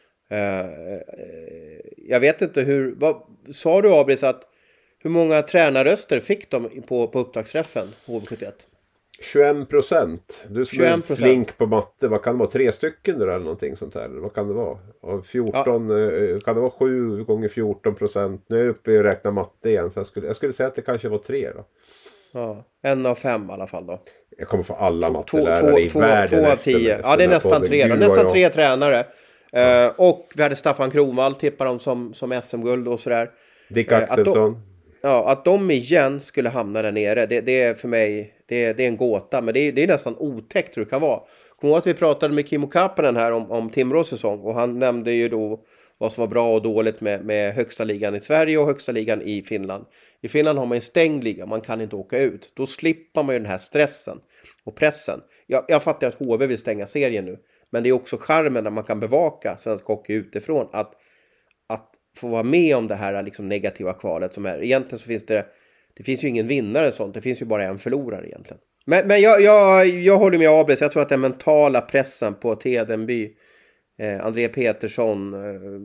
Jag vet inte vad sa du, Abris, att hur många tränarröster fick de på upptaktsträffen HV71? 21%. Du som är 21%. flink på matte, vad kan det vara? 3 stycken eller någonting sånt här? Vad kan det vara? Av 14, kan det vara 7 gånger 14%? Nu är jag uppe och räknar matte igen, så jag skulle säga att det kanske var 3 då. Ja, 1 av 5 i alla fall då. Jag kommer få alla mattelärare i världen. 2 av 10. Ja, det är nästan 3 då. Nästan 3 tränare. Och vi hade Staffan Kronwall, tippar dem som SM-guld och sådär. Dick Axelsson. Att de igen skulle hamna där nere, det är för mig, det är en gåta. Men det är nästan otäckt hur det kan vara. Kommer ihåg att vi pratade med Kimmo Kapanen här om Timrås säsong. Och han nämnde ju då vad som var bra och dåligt med högsta ligan i Sverige och högsta ligan i Finland. I Finland har man en stängd liga, man kan inte åka ut. Då slipper man ju den här stressen och pressen. Jag fattar att HV vill stänga serien nu. Men det är också charmen när man kan bevaka svensk hockey utifrån. Att få vara med om det här liksom negativa kvalet som är. Egentligen så finns det finns ju ingen vinnare sånt. Det finns ju bara en förlorare egentligen. Men jag håller med Abris. Jag tror att den mentala pressen på Tedenby, André Petersson,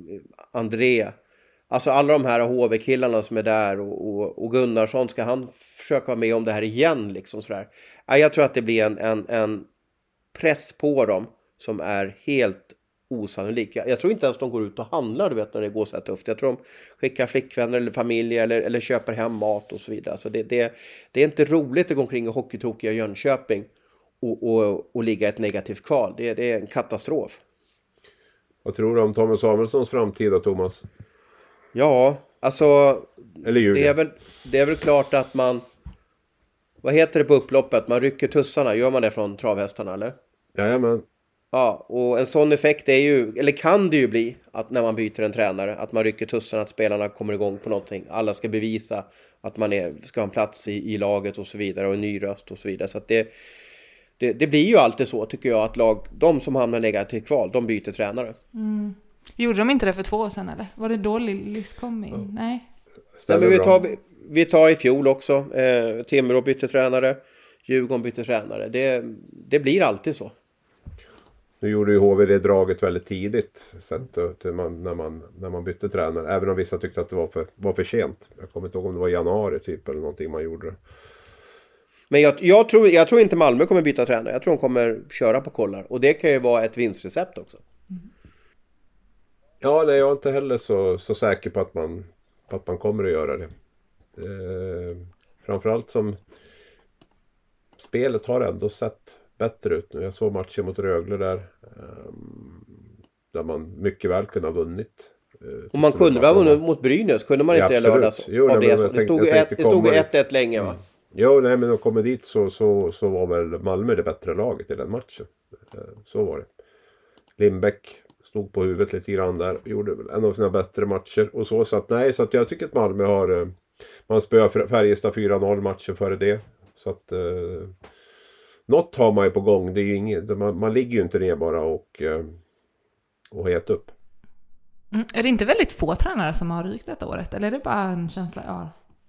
André, alltså alla de här HV-killarna som är där och Gunnarsson, ska han försöka vara med om det här igen liksom sådär. Jag tror att det blir en press på dem som är helt osannolik. Jag tror inte ens de går ut och handlar, du vet, när det går så här tufft. Jag tror de skickar flickvänner eller familjer eller köper hem mat och så vidare. Så det är inte roligt att gå omkring i hockeytokiga Jönköping och ligga i ett negativt kval. Det är en katastrof. Vad tror du om Thomas Samuelssons framtid då, Thomas? Ja, alltså eller det är väl klart att man, vad heter det på upploppet? Man rycker tussarna. Gör man det från travhästarna, eller? Jajamän. Ja, och en sån effekt är ju, eller kan det ju bli, att när man byter en tränare, att man rycker tussarna, att spelarna kommer igång på någonting. Alla ska bevisa att man ska ha en plats i laget och så vidare, och en ny röst och så vidare. Så att det blir ju alltid så, tycker jag, att de som hamnar negativt kval, de byter tränare. Mm. Gjorde de inte det för 2 år sedan, eller? Var det då Lillis kom in? Mm. Nej. Men vi tar i fjol också. Timrå bytte tränare, Djurgården bytte tränare. Det blir alltid så. Nu gjorde ju HV det draget väldigt tidigt när man bytte tränare. Även om vissa tyckte att det var för sent. Jag kommer inte ihåg om det var i januari typ eller någonting man gjorde. Men jag tror inte Malmö kommer byta tränare. Jag tror de kommer köra på kollar. Och det kan ju vara ett vinstrecept också. Mm. Ja, nej, jag är inte heller så säker på att man kommer att göra det. Framförallt som spelet har ändå sett bättre ut nu. Jag såg matchen mot Rögle där man mycket väl kunde ha vunnit. Och man kunde väl ha vunnit mot Brynäs, kunde man inte lördags av det? Det stod 1-1 länge, va? Jo, nej, men de kommer dit så var väl Malmö det bättre laget i den matchen. Så var det. Lindbäck stod på huvudet lite grann där. Gjorde väl en av sina bättre matcher. Och så att jag tycker att Malmö har... Man spöar Färjestad 4-0 matchen före det. Så att... något har man ju på gång. Det är ju inget, man ligger ju inte ner bara och het upp. Är det inte väldigt få tränare som har rykt detta året? Eller är det bara en känsla? Ja.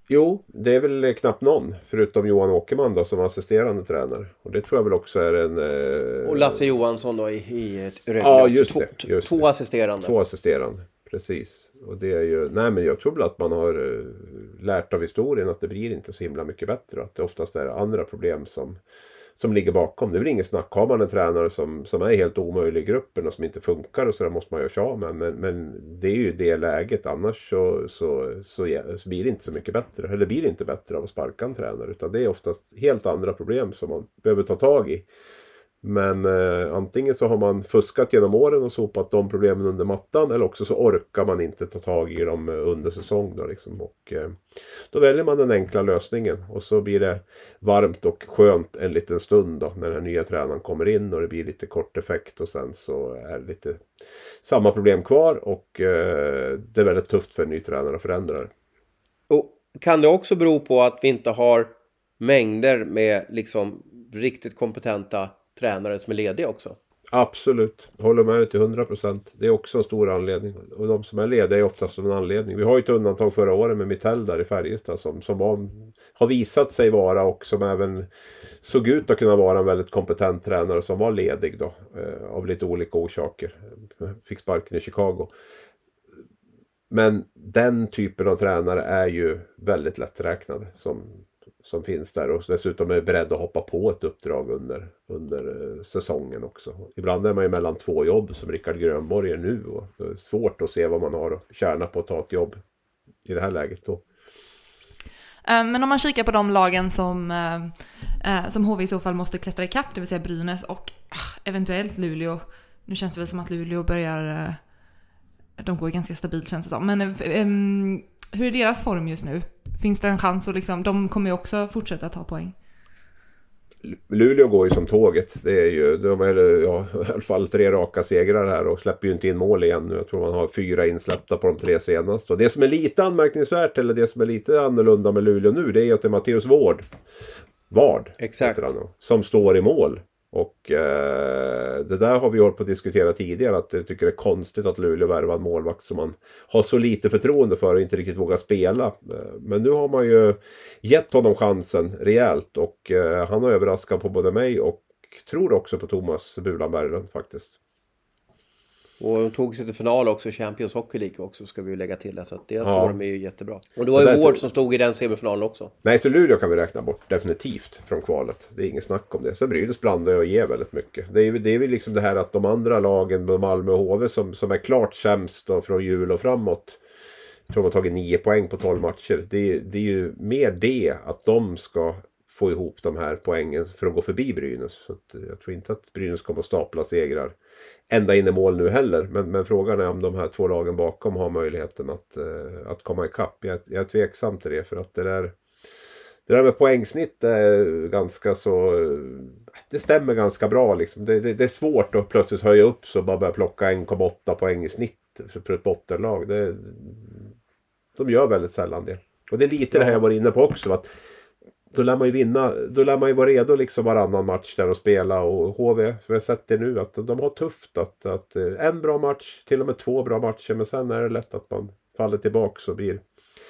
Jo, det är väl knappt någon. Förutom Johan Åkerman då, som assisterande tränare. Och det tror jag väl också är en... Och Lasse Johansson då i Rögle. Ja, just det. Två assisterande. Två assisterande, precis. Och det är ju... Nej, men jag tror väl att man har lärt av historien att det blir inte så himla mycket bättre. Att det oftast är andra problem som ligger bakom. Det är väl ingen snack. Har man en tränare som är helt omöjlig i gruppen och som inte funkar och så där måste man göra sig av med. Men det är ju det läget. Annars så blir det inte så mycket bättre. Eller blir det inte bättre av att sparka en tränare. Utan det är oftast helt andra problem som man behöver ta tag i. Men antingen så har man fuskat genom åren och sopat de problemen under mattan. Eller också så orkar man inte ta tag i dem under säsong. Då, liksom. Och då väljer man den enkla lösningen. Och så blir det varmt och skönt en liten stund då. När den här nya tränaren kommer in och det blir lite kort effekt. Och sen så är det lite samma problem kvar. Och det är väldigt tufft för en ny tränare att förändra det. Och kan det också bero på att vi inte har mängder med liksom riktigt kompetenta tränare som är lediga också? Absolut, håller med dig till 100%. Det är också en stor anledning. Och de som är lediga är oftast en anledning. Vi har ju ett undantag förra året med Mittell där i Färjestad som har visat sig vara och som även såg ut att kunna vara en väldigt kompetent tränare som var ledig då. Av lite olika orsaker. Fick sparken i Chicago. Men den typen av tränare är ju väldigt lätträknade som finns där och dessutom är beredd att hoppa på ett uppdrag under säsongen också. Ibland är man ju mellan två jobb som Rickard Grönborg är nu och det är svårt att se vad man har att tjäna på att ta ett jobb i det här läget då. Men om man kikar på de lagen som HV i så fall måste klättra i kapp, det vill säga Brynäs och eventuellt Luleå. Nu känns det väl som att Luleå börjar... De går ganska stabilt känns det som. Men hur är deras form just nu? Finns det en chans att liksom, de kommer ju också fortsätta ta poäng? Luleå går ju som tåget. Det är ju, de är i alla fall 3 raka segrar här och släpper ju inte in mål igen nu. Jag tror man har 4 insläppta på de 3 senaste. Och det som är lite anmärkningsvärt eller det som är lite annorlunda med Luleå nu, det är ju att det är Matteus Ward. Exakt. Som står i mål. Och det där har vi hållit på att diskutera tidigare, att jag tycker det är konstigt att Luleå värvar en målvakt som man har så lite förtroende för och inte riktigt vågar spela. Men nu har man ju gett honom chansen rejält och han har överraskat på både mig och tror också på Thomas Bulan Berglund faktiskt. Och de tog sig till final också i Champions Hockey League också, ska vi ju lägga till det. Så att deras form är ju jättebra. Och det var ju Ward som stod i den semifinalen också. Nej, så Luleå kan vi räkna bort definitivt från kvalet. Det är inget snack om det. Sen Brynäs blandar och ger väldigt mycket. Det är väl liksom det här att de andra lagen, Malmö och HV, som är klart sämst då från jul och framåt. Jag tror de har tagit 9 poäng på 12 matcher. Det är ju mer det att de ska få ihop de här poängen för att gå förbi Brynäs. Så att jag tror inte att Brynäs kommer att stapla segrar ända in i mål nu heller. Men frågan är om de här 2 lagen bakom har möjligheten att komma ikapp. Jag är tveksam till det, för att det där med poängsnitt är ganska så... Det stämmer ganska bra liksom. Det är svårt att plötsligt höja upp så bara börja plocka 1,8 poäng i snitt för ett bottenlag. De gör väldigt sällan det. Och det är lite det här jag var inne på också, att då lär man ju vinna, då lär man ju vara redo liksom varannan match där och spela. Och HV, för jag har sett det nu, att de har tufft att en bra match, till och med 2 bra matcher, men sen är det lätt att man faller tillbaka och blir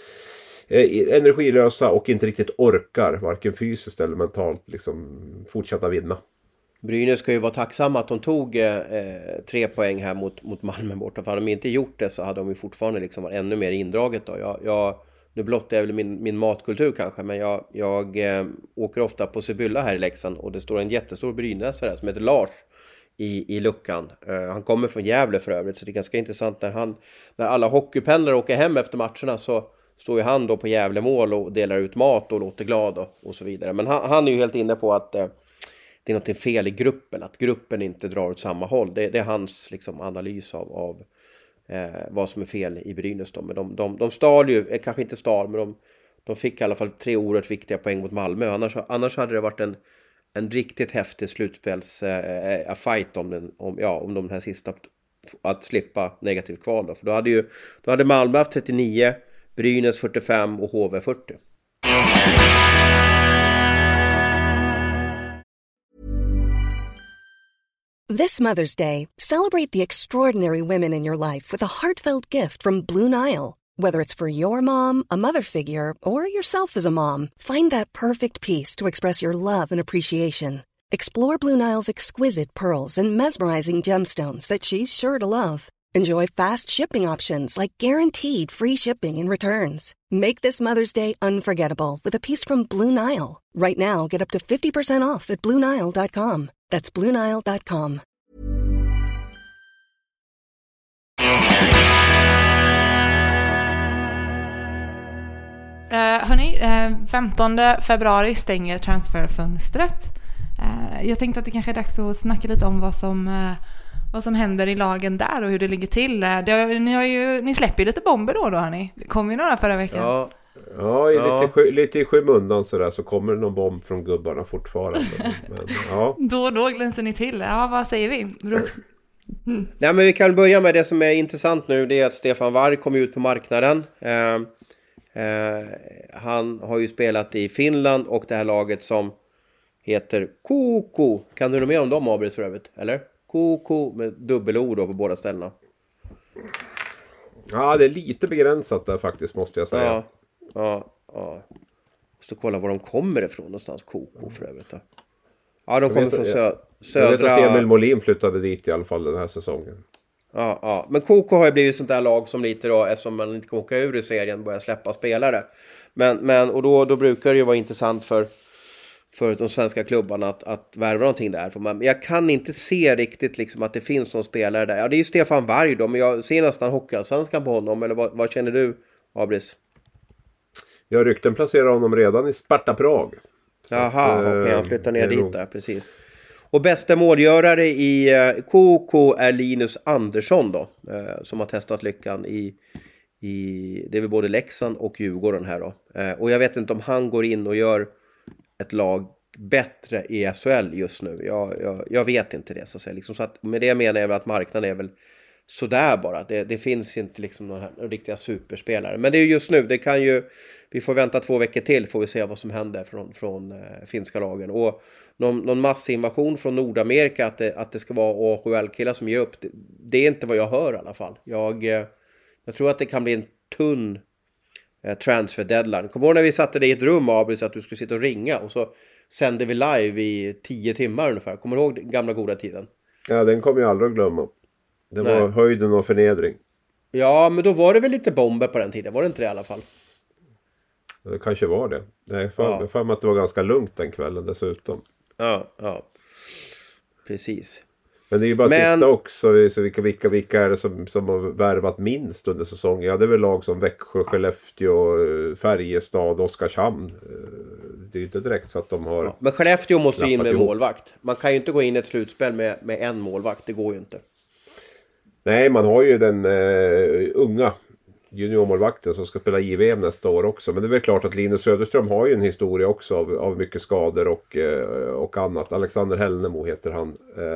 energilösa och inte riktigt orkar, varken fysiskt eller mentalt, liksom fortsätta vinna. Brynäs ska ju vara tacksamma att de tog 3 poäng här mot Malmö borta. För hade de inte gjort det så hade de ju fortfarande liksom varit ännu mer indraget då. Nu blottar jag väl min matkultur kanske, men jag åker ofta på Sibylla här i Leksand och det står en jättestor brynäsare som heter Lars i luckan. Han kommer från Gävle för övrigt, så det är ganska intressant när alla hockeypendlare åker hem efter matcherna, så står ju han då på Gävlemål och delar ut mat och låter glad och så vidare. Men han är ju helt inne på att det är något fel i gruppen, att gruppen inte drar åt samma håll. Det är hans liksom analys av vad som är fel i Brynäs då. Men de stal ju, kanske inte stal, men de fick i alla fall 3 oerhört viktiga poäng mot Malmö. Annars hade det varit en riktigt häftig slutspelsfight om de här sista, att slippa negativt kval då. För då hade Malmö haft 39, Brynäs 45 och HV 40. This Mother's Day, celebrate the extraordinary women in your life with a heartfelt gift from Blue Nile. Whether it's for your mom, a mother figure, or yourself as a mom, find that perfect piece to express your love and appreciation. Explore Blue Nile's exquisite pearls and mesmerizing gemstones that she's sure to love. Enjoy fast shipping options like guaranteed free shipping and returns. Make this Mother's Day unforgettable with a piece from Blue Nile. Right now, get up to 50% off at BlueNile.com. That's BlueNile.com. Hörni, 15 februari stänger transferfönstret. Jag tänkte att det kanske är dags att snacka lite om vad som händer i lagen där och hur det ligger till. Ni släpper ju lite bomber då hörni. Det kom ju några förra veckan. Ja, lite i skymundan sådär, så kommer det någon bomb från gubbarna fortfarande. Men, ja. Då glänser ni till. Ja, vad säger vi? Nej, men vi kan börja med det som är intressant nu. Det är att Stefan Varg kom ut på marknaden. Han har ju spelat i Finland och det här laget som heter KK. Kan du något mer om dem, Abris, för övrigt? Eller? KK med dubbelord då på båda ställena. Ja, det är lite begränsat där faktiskt, måste jag säga. Ja. Måste kolla var de kommer ifrån någonstans, KK för övrigt. Ja, de kommer från södra... Jag vet att Emil Molin flyttade dit i alla fall den här säsongen. Ja. Men KK har ju blivit sånt där lag som lite då, eftersom man inte kan åka ur i serien, börjar släppa spelare. Men då brukar det ju vara intressant för de svenska klubbarna att värva någonting där. Men jag kan inte se riktigt liksom att det finns någon spelare där. Ja, det är ju Stefan Varg då, men jag ser nästan Hockeyallsvenskan på honom. Eller vad känner du, Abris? Ja, rykten placerar honom redan i Sparta Prag. Jaha, okej, han flyttar ner dit där, precis. Och bästa målgörare i KK är Linus Andersson då, som har testat lyckan i det är väl både Leksand och Djurgården här då. Och jag vet inte om han går in och gör ett lag bättre i SHL just nu. Jag vet inte det så att säga. Liksom, så att med det menar jag väl att marknaden är väl sådär bara. Det finns inte liksom några riktiga superspelare. Men det är just nu, det kan ju, vi får vänta 2 veckor till, får vi se vad som händer från finska lagen. Och någon massinvasion från Nordamerika att det ska vara AHL-killar som ger upp, det är inte vad jag hör i alla fall. Jag tror att det kan bli en tunn transfer deadline. Kommer du ihåg när vi satte dig i ett rum, Abris, att du skulle sitta och ringa och så sände vi live i 10 timmar ungefär. Kommer du ihåg den gamla goda tiden? Ja, den kommer jag aldrig att glömma. Det var höjden och förnedring. Ja, men då var det väl lite bomber på den tiden, var det inte det i alla fall? Det kanske var det. Jag för mig att det var ganska lugnt den kvällen dessutom. Ja. Precis. Men det är ju bara att titta också så vilka är det som har värvat minst under säsongen. Ja, det är väl lag som Växjö, Skellefteå, Färjestad, Oskarshamn. Det är ju inte direkt så att de har... Ja, men Skellefteå måste ju in med målvakt. Man kan ju inte gå in i ett slutspel med en målvakt, det går ju inte. Nej, man har ju den unga juniormålvakten som ska spela JVM nästa år också. Men det är väl klart att Linus Söderström har ju en historia också av mycket skador och annat. Alexander Hellnemo heter han,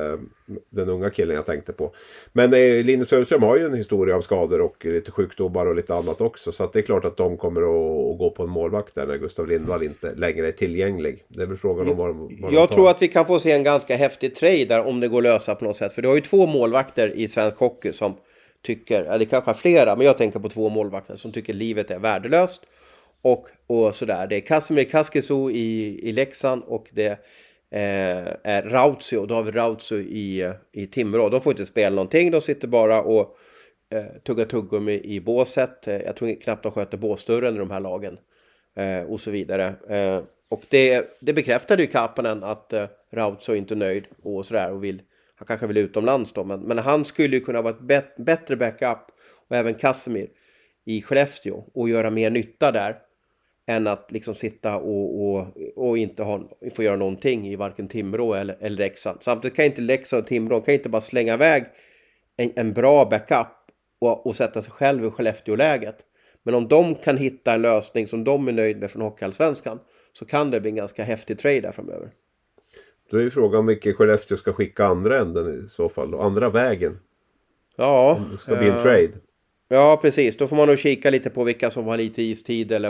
den unga killen jag tänkte på. Men Linus Söderström har ju en historia av skador och lite sjukdomar och lite annat också. Så att det är klart att de kommer att gå på en målvakt där när Gustav Lindvall inte längre är tillgänglig. Det är väl frågan om vad jag tror att vi kan få se en ganska häftig trade där om det går att lösa på något sätt. För det har ju 2 målvakter i svensk hockey som tycker, eller kanske flera, men jag tänker på 2 målvakter som tycker livet är värdelöst och sådär. Det är Kasimir Kaskiso i Leksand och det är Rautio, David Rautio i Timrå. De får inte spela någonting, de sitter bara och tuggar tuggummi i båset. Jag tror knappt de sköter båsdörren i de här lagen och så vidare. Och det bekräftade ju Kapanen att Rautio inte är nöjd och sådär och han kanske vill utomlands då, men han skulle ju kunna vara ett bättre backup, och även Kasimir i Skellefteå, och göra mer nytta där än att liksom sitta och inte få göra någonting i varken Timrå eller Leksand. Samtidigt kan inte Leksand och Timrå kan inte bara slänga iväg en bra backup och sätta sig själv i Skellefteå-läget. Men om de kan hitta en lösning som de är nöjd med från Hockeyallsvenskan, så kan det bli en ganska häftig trade där framöver. Då är ju frågan om vilken Skellefteå ska skicka andra änden i så fall. Och andra vägen. Ja. Om det ska bli en trade. Ja, precis. Då får man nog kika lite på vilka som har lite istid. Eller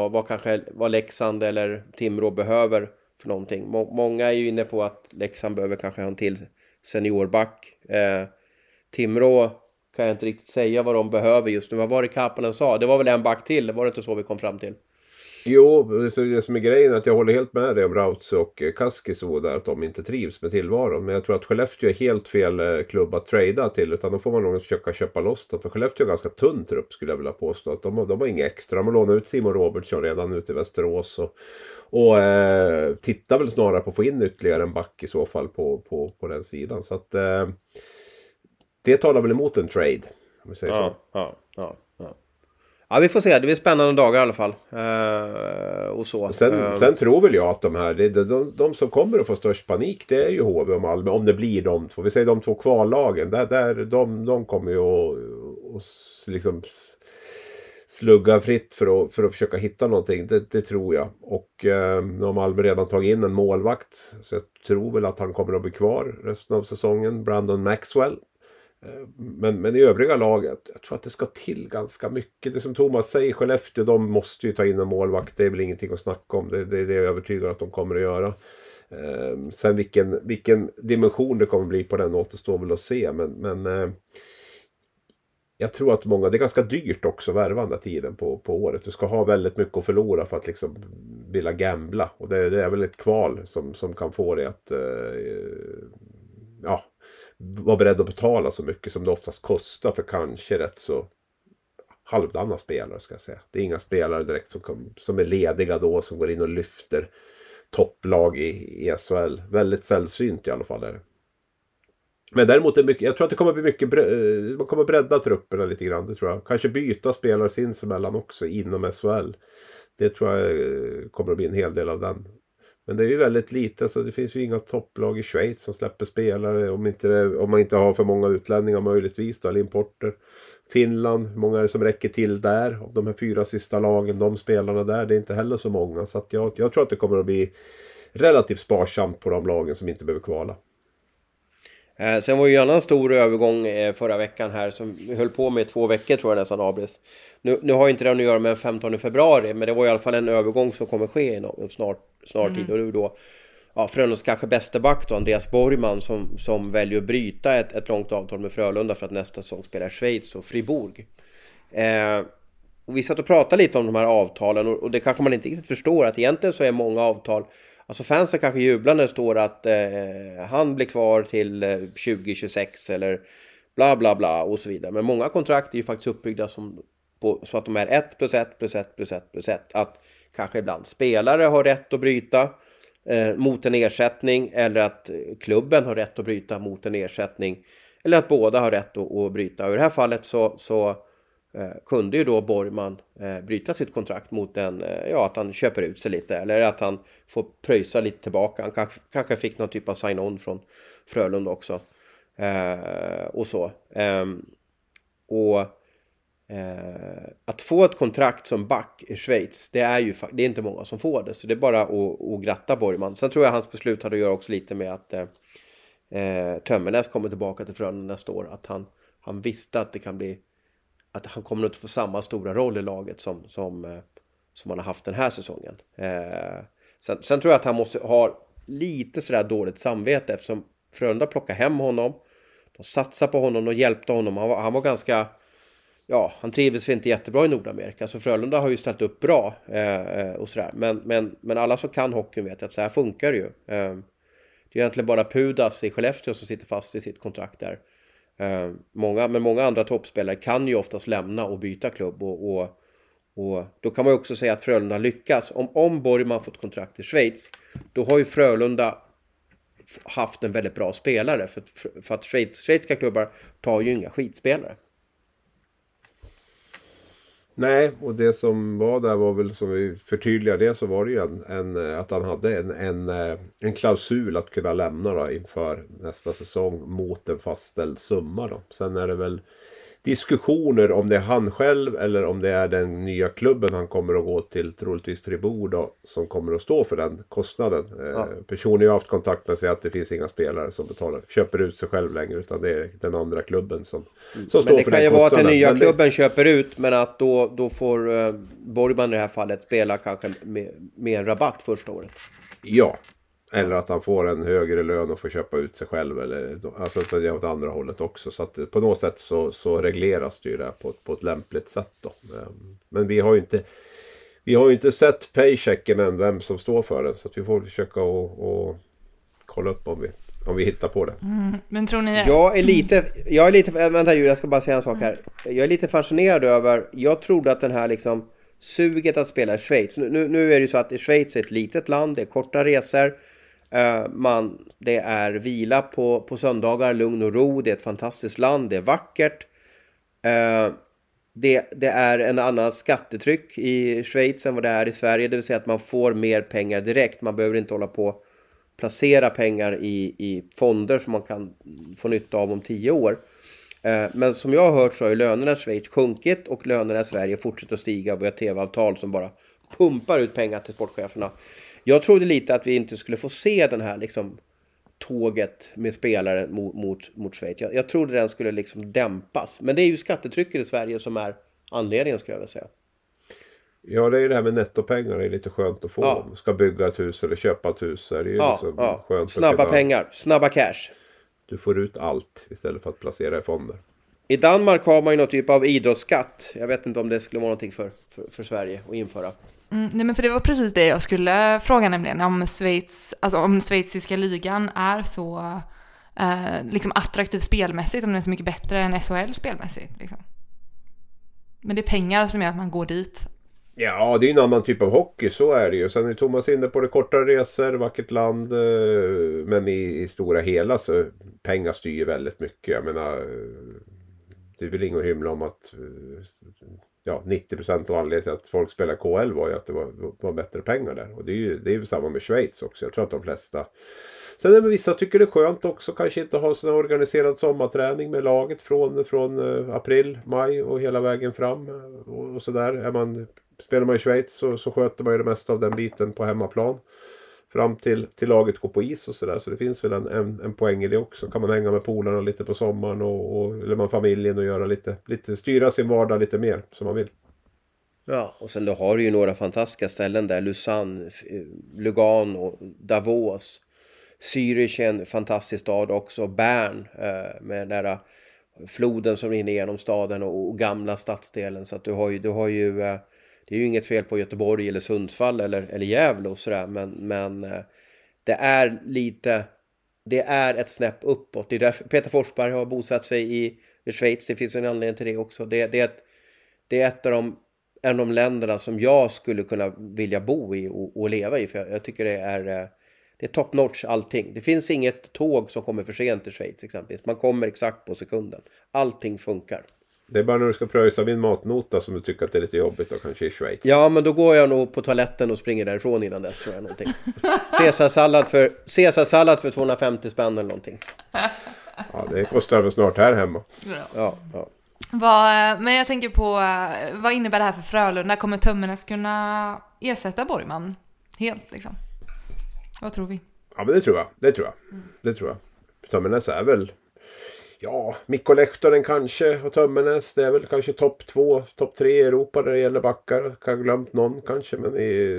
vad Leksand eller Timrå behöver för någonting. Många är ju inne på att Leksand behöver kanske ha en till seniorback. Timrå kan jag inte riktigt säga vad de behöver just nu. Vad var det Kapanen sa? Det var väl en back till, var det inte så vi kom fram till? Jo, det som är grejen är att jag håller helt med dig om Rauts och Kaskiso där, att de inte trivs med tillvaron. Men jag tror att Skellefteå är helt fel klubb att trada till, utan då får man nog försöka köpa loss dem. För Skellefteå är ganska tunn trupp, skulle jag vilja påstå. Att de har inga extra. De har lånat ut Simon Robertsson redan ute i Västerås och tittar väl snarare på att få in ytterligare en back i så fall på den sidan. Så att det talar väl emot en trade, om vi säger så. Ja, vi får se. Det blir spännande dagar i alla fall. Och så. Sen tror väl jag att de som kommer att få störst panik, det är ju HV och Malmö. Om det blir de två. Vi säger de två kvallagen. De kommer ju att liksom slugga fritt för att försöka hitta någonting. Det tror jag. Och nu har Malmö redan tagit in en målvakt. Så jag tror väl att han kommer att bli kvar resten av säsongen. Brandon Maxwell. Men i övriga laget, jag tror att det ska till ganska mycket. Det som Thomas säger, Skellefteå, de måste ju ta in en målvakt. Det är väl ingenting att snacka om. Det är jag övertygad att de kommer att göra. Sen vilken dimension det kommer bli på den återstår väl att se. Men jag tror att det är ganska dyrt också värvande tiden på året. Du ska ha väldigt mycket att förlora för att liksom vilja gambla. Och det är väl ett kval som kan få det att vara beredd att betala så mycket som det oftast kostar för kanske rätt så halvdana spelare, ska jag säga. Det är inga spelare direkt som är lediga då, som går in och lyfter topplag i SHL. Väldigt sällsynt i alla fall är det. Men däremot jag tror att det kommer bli mycket man kommer bredda trupperna lite grann, det tror jag. Kanske byta spelare sinsemellan också inom SHL. Det tror jag kommer att bli en hel del av den. Men det är ju väldigt lite, så det finns ju inga topplag i Schweiz som släpper spelare om man inte har för många utlänningar möjligtvis då, eller importer. Finland, hur många är det som räcker till där? Av de här 4 sista lagen, de spelarna där, det är inte heller så många. Så att jag tror att det kommer att bli relativt sparsamt på de lagen som inte behöver kvala. Sen var ju en annan stor övergång förra veckan här som höll på med 2 veckor, tror jag nästan, avbris. Nu har inte det att göra med den 15 februari, men det var i alla fall en övergång som kommer ske i snart tid. Och det är då Frölundas kanske bästa back då, Andreas Borgman, som väljer att bryta ett långt avtal med Frölunda för att nästa säsong spela i Schweiz och Fribourg. Och vi satt och pratade lite om de här avtalen, och det kanske man inte riktigt förstår, att egentligen så är många avtal, alltså fansen kanske jublar när det står att han blir kvar till 2026 eller bla bla bla och så vidare. Men många kontrakt är ju faktiskt uppbyggda så att de är 1 + 1 + 1 + 1 + 1. Att kanske ibland spelare har rätt att bryta mot en ersättning, eller att klubben har rätt att bryta mot en ersättning, eller att båda har rätt att bryta. Och i det här fallet så kunde ju då Borgman bryta sitt kontrakt mot att han köper ut sig lite, eller att han får pröjsa lite tillbaka. Han kanske fick någon typ av sign-on från Frölunda också. Och så. Att få ett kontrakt som back i Schweiz, det är inte många som får det. Så det är bara att gratta Borgman. Sen tror jag hans beslut hade att göra också lite med att Tömmernes kommer tillbaka till Frölunda nästa år. Att han visste att det kan bli, att han kommer att få samma stora roll i laget som han har haft den här säsongen. Sen tror jag att han måste ha lite sådär dåligt samvete, eftersom Frölunda plockar hem honom. De satsar på honom och hjälpte honom. Han var ganska, han trivdes inte jättebra i Nordamerika. Så Frölunda har ju ställt upp bra och sådär. Men alla som kan hockeyn vet att så här funkar det ju. Det är egentligen bara Pudas i Skellefteå som sitter fast i sitt kontrakt där. Många andra toppspelare kan ju oftast lämna och byta klubb, och då kan man ju också säga att Frölunda lyckas. Om Borgman fått kontrakt i Schweiz, då har ju Frölunda haft en väldigt bra spelare, för att schweiziska klubbar tar ju inga skitspelare. Nej, och det som var där var väl, som vi förtydligade det, så var det ju att han hade en klausul att kunna lämna då inför nästa säsong mot en fastställd summa då. Sen är det väl diskussioner om det är han själv eller om det är den nya klubben han kommer att gå till, troligtvis Fribourg då, som kommer att stå för den kostnaden. Personligen har haft kontakt med sig att det finns inga spelare som köper ut sig själv längre, utan det är den andra klubben som står för den kostnaden. Men det kan ju vara att den nya klubben köper ut, men att då får Borgman i det här fallet spela kanske med en rabatt första året. Ja, Eller att han får en högre lön och får köpa ut sig själv. Eller, alltså att det är åt andra hållet också. Så att på något sätt så regleras det ju där på ett lämpligt sätt då. Men vi har ju inte sett paychecken än, vem som står för den. Så att vi får försöka och kolla upp om vi hittar på det. Men tror ni... Jag är lite vänta Julia, jag ska bara säga en sak här. Jag är lite fascinerad över, jag trodde att den här liksom suget att spela i Schweiz. Nu är det ju så att i Schweiz är ett litet land, det är korta resor. Det är vila på söndagar, lugn och ro, det är ett fantastiskt land, det är vackert. Det är en annan skattetryck i Schweiz än vad det är i Sverige. Det vill säga att man får mer pengar direkt. Man behöver inte hålla på och placera pengar i fonder som man kan få nytta av om 10 år. Men som jag har hört så har ju lönerna i Schweiz sjunkit och lönerna i Sverige fortsätter att stiga. Vi har tv-avtal som bara pumpar ut pengar till sportcheferna. Jag trodde lite att vi inte skulle få se den här liksom tåget med spelare mot Schweiz. Jag trodde den skulle liksom dämpas. Men det är ju skattetrycket i Sverige som är anledningen, skulle jag vilja säga. Ja, det är ju det här med nettopengar. Det är lite skönt att få. Ja. Ska bygga ett hus eller köpa ett hus. Det är ju liksom skönt. Snabba pengar, snabba cash. Du får ut allt istället för att placera i fonder. I Danmark har man ju någon typ av idrottsskatt. Jag vet inte om det skulle vara någonting för Sverige att införa. Nej, men för det var precis det jag skulle fråga, nämligen om Schweiz, alltså om schweiziska ligan är så liksom attraktiv spelmässigt, om den är så mycket bättre än SHL spelmässigt liksom. Men det är pengar som gör att man går dit. Ja, det är en annan typ av hockey, så är det ju. Sen är Thomas inne på det, korta resor, vackert land, men i stora hela så pengar styr väldigt mycket. Jag menar, det är väl inget att hymla om att 90% av anledningen till att folk spelar KL var ju att det var bättre pengar där. Och det är ju samma med Schweiz också. Jag tror att de flesta... Sen är det vissa tycker det är skönt också, kanske inte ha sån organiserad sommarträning med laget från april, maj och hela vägen fram och sådär. Spelar man i Schweiz så sköter man ju det mesta av den biten på hemmaplan fram till laget går på is och sådär. Så det finns väl en poäng i det också. Kan man hänga med polarna lite på sommaren eller man familjen och göra lite styra sin vardag lite mer som man vill. Ja, och sen då har du ju några fantastiska ställen där. Lausanne, Lugano och Davos. Zürich är en fantastisk stad också. Bern med den där floden som rinner igenom staden och gamla stadsdelen. Så att du har ju det är ju inget fel på Göteborg eller Sundsvall eller Gävle och sådär. Men det är ett snäpp uppåt. Det är därför Peter Forsberg har bosatt sig i Schweiz. Det finns en anledning till det också. Det är ett av de länderna som jag skulle kunna vilja bo i och leva i. För jag tycker det är top notch allting. Det finns inget tåg som kommer för sent i Schweiz exempelvis. Man kommer exakt på sekunden. Allting funkar. Det är bara när du ska pröjsa min matnota som du tycker att det är lite jobbigt och kanske i Schweiz. Ja, men då går jag nog på toaletten och springer därifrån innan dess, tror jag någonting. Caesarsallad för 250 spänn eller någonting. Ja, det kostar väl snart här hemma. Ja. Men jag tänker på, vad innebär det här för Frölunda? Kommer Tömmernes kunna ersätta Borgman helt liksom? Vad tror vi? Ja, men det tror jag. Tömmernes är väl... Ja, Mikko Lehtonen kanske och Tömmernes. Det är väl kanske topp 2, topp 3 i Europa där det gäller backar. Kan ha glömt någon kanske. Men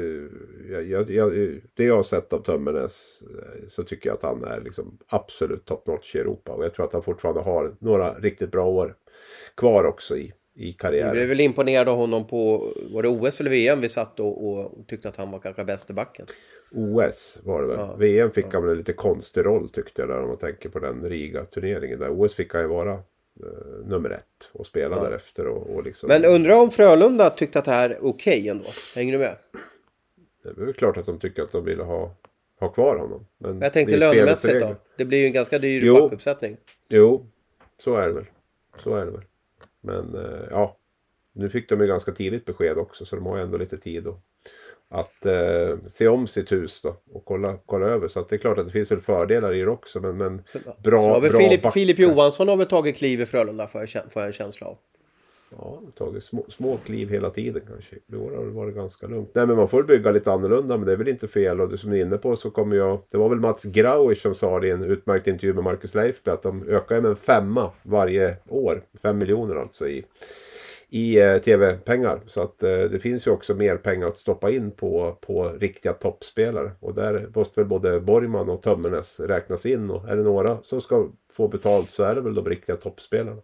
det jag har sett av Tömmernes så tycker jag att han är liksom absolut top notch i Europa. Och jag tror att han fortfarande har några riktigt bra år kvar också i karriären. Jag blev väl imponerad av honom på, var det OS eller VM vi satt och tyckte att han var kanske bäst i backen? OS var det väl. Ja, VM fick han väl en lite konstig roll tyckte jag där, om man tänker på den Riga-turneringen där. OS fick han ju vara nummer 1 och spela därefter. Och liksom... Men undrar om Frölunda tyckte att det här är okej ändå? Hänger du med? Det är väl klart att de tycker att de ville ha kvar honom. Men jag tänkte lönemässigt då. Det blir ju en ganska dyr backuppsättning. Jo, så är det väl. Men nu fick de ju ganska tidigt besked också, så de har ju ändå lite tid att se om sitt hus då och kolla över. Så att det är klart att det finns väl fördelar i det också, men bra Filip Johansson har väl tagit kliv i Frölunda, får jag en känsla av. Ja, tagit små kliv hela tiden kanske. Det har varit ganska lugnt. Nej, men man får bygga lite annorlunda, men det är väl inte fel. Och det som ni är inne på så kommer det var väl Mats Grauer som sa det i en utmärkt intervju med Marcus Leifby att de ökar med en 5 varje år. 5 miljoner alltså tv-pengar. Så att det finns ju också mer pengar att stoppa in på riktiga toppspelare. Och där måste väl både Borgman och Tömmernes räknas in. Och är det några som ska få betalt så är det väl de riktiga toppspelarna.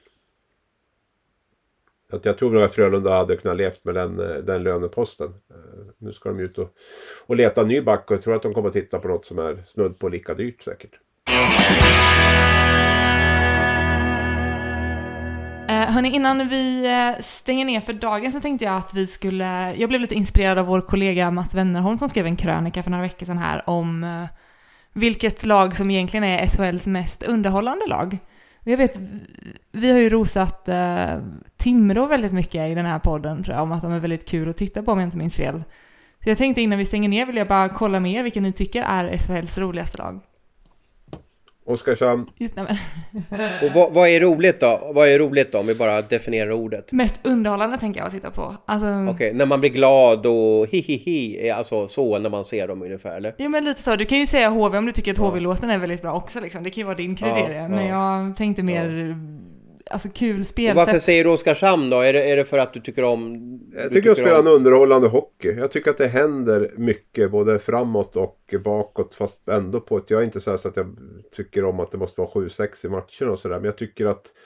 Att jag tror nog att Frölunda hade kunnat levt med den löneposten. Nu ska de ut och leta en ny back, och jag tror att de kommer att titta på något som är snudd på lika dyrt säkert. Hörni, innan vi stänger ner för dagen så tänkte jag att jag blev lite inspirerad av vår kollega Mats Wennerholm som skrev en krönika för några veckor sedan här om vilket lag som egentligen är SHLs mest underhållande lag. Jag vet, vi har ju rosat Timrå väldigt mycket i den här podden, tror jag, om att de är väldigt kul att titta på, om jag inte minns fel. Så jag tänkte innan vi stänger ner vill jag bara kolla med er vilken ni tycker är SHLs roligaste lag. Oskarshamn. Just det. Och vad är roligt då? Vad är roligt då, om vi bara definierar ordet? Mest underhållande tänker jag att titta på. Alltså... Okej, när man blir glad och hi, alltså så när man ser dem ungefär, eller? Jo, men lite så. Du kan ju säga HV om du tycker att HV-låten är väldigt bra också. Liksom. Det kan ju vara din kriterie. Men jag tänkte mer... Alltså kul spelsätt. Varför säger du Oskarshamn då? Är det för att du tycker om... Jag tycker att spela en underhållande hockey. Jag tycker att det händer mycket både framåt och bakåt, fast ändå på ett... Jag är inte så att jag tycker om att det måste vara 7-6 i matchen och sådär. Men jag tycker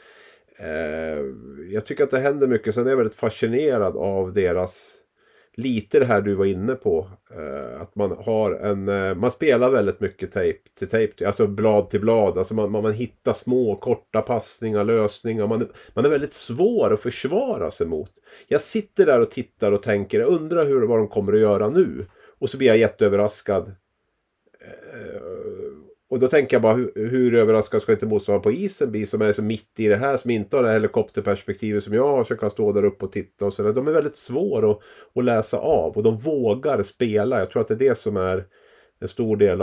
att det händer mycket. Sen är jag väldigt fascinerad av deras... Lite det här du var inne på. Att man har man spelar väldigt mycket tape till tape. Alltså blad till blad. Alltså man hittar små, korta passningar, lösningar. Man är väldigt svår att försvara sig mot. Jag sitter där och tittar och tänker. Jag undrar vad de kommer att göra nu. Och så blir jag jätteöverraskad. Och då tänker jag bara, hur överraskad ska inte motståndaren på isen bli, som är så mitt i det här, som inte har det helikopterperspektivet som jag har, så kan stå där uppe och titta och sådär. De är väldigt svåra att läsa av, och de vågar spela. Jag tror att det är det som är en stor del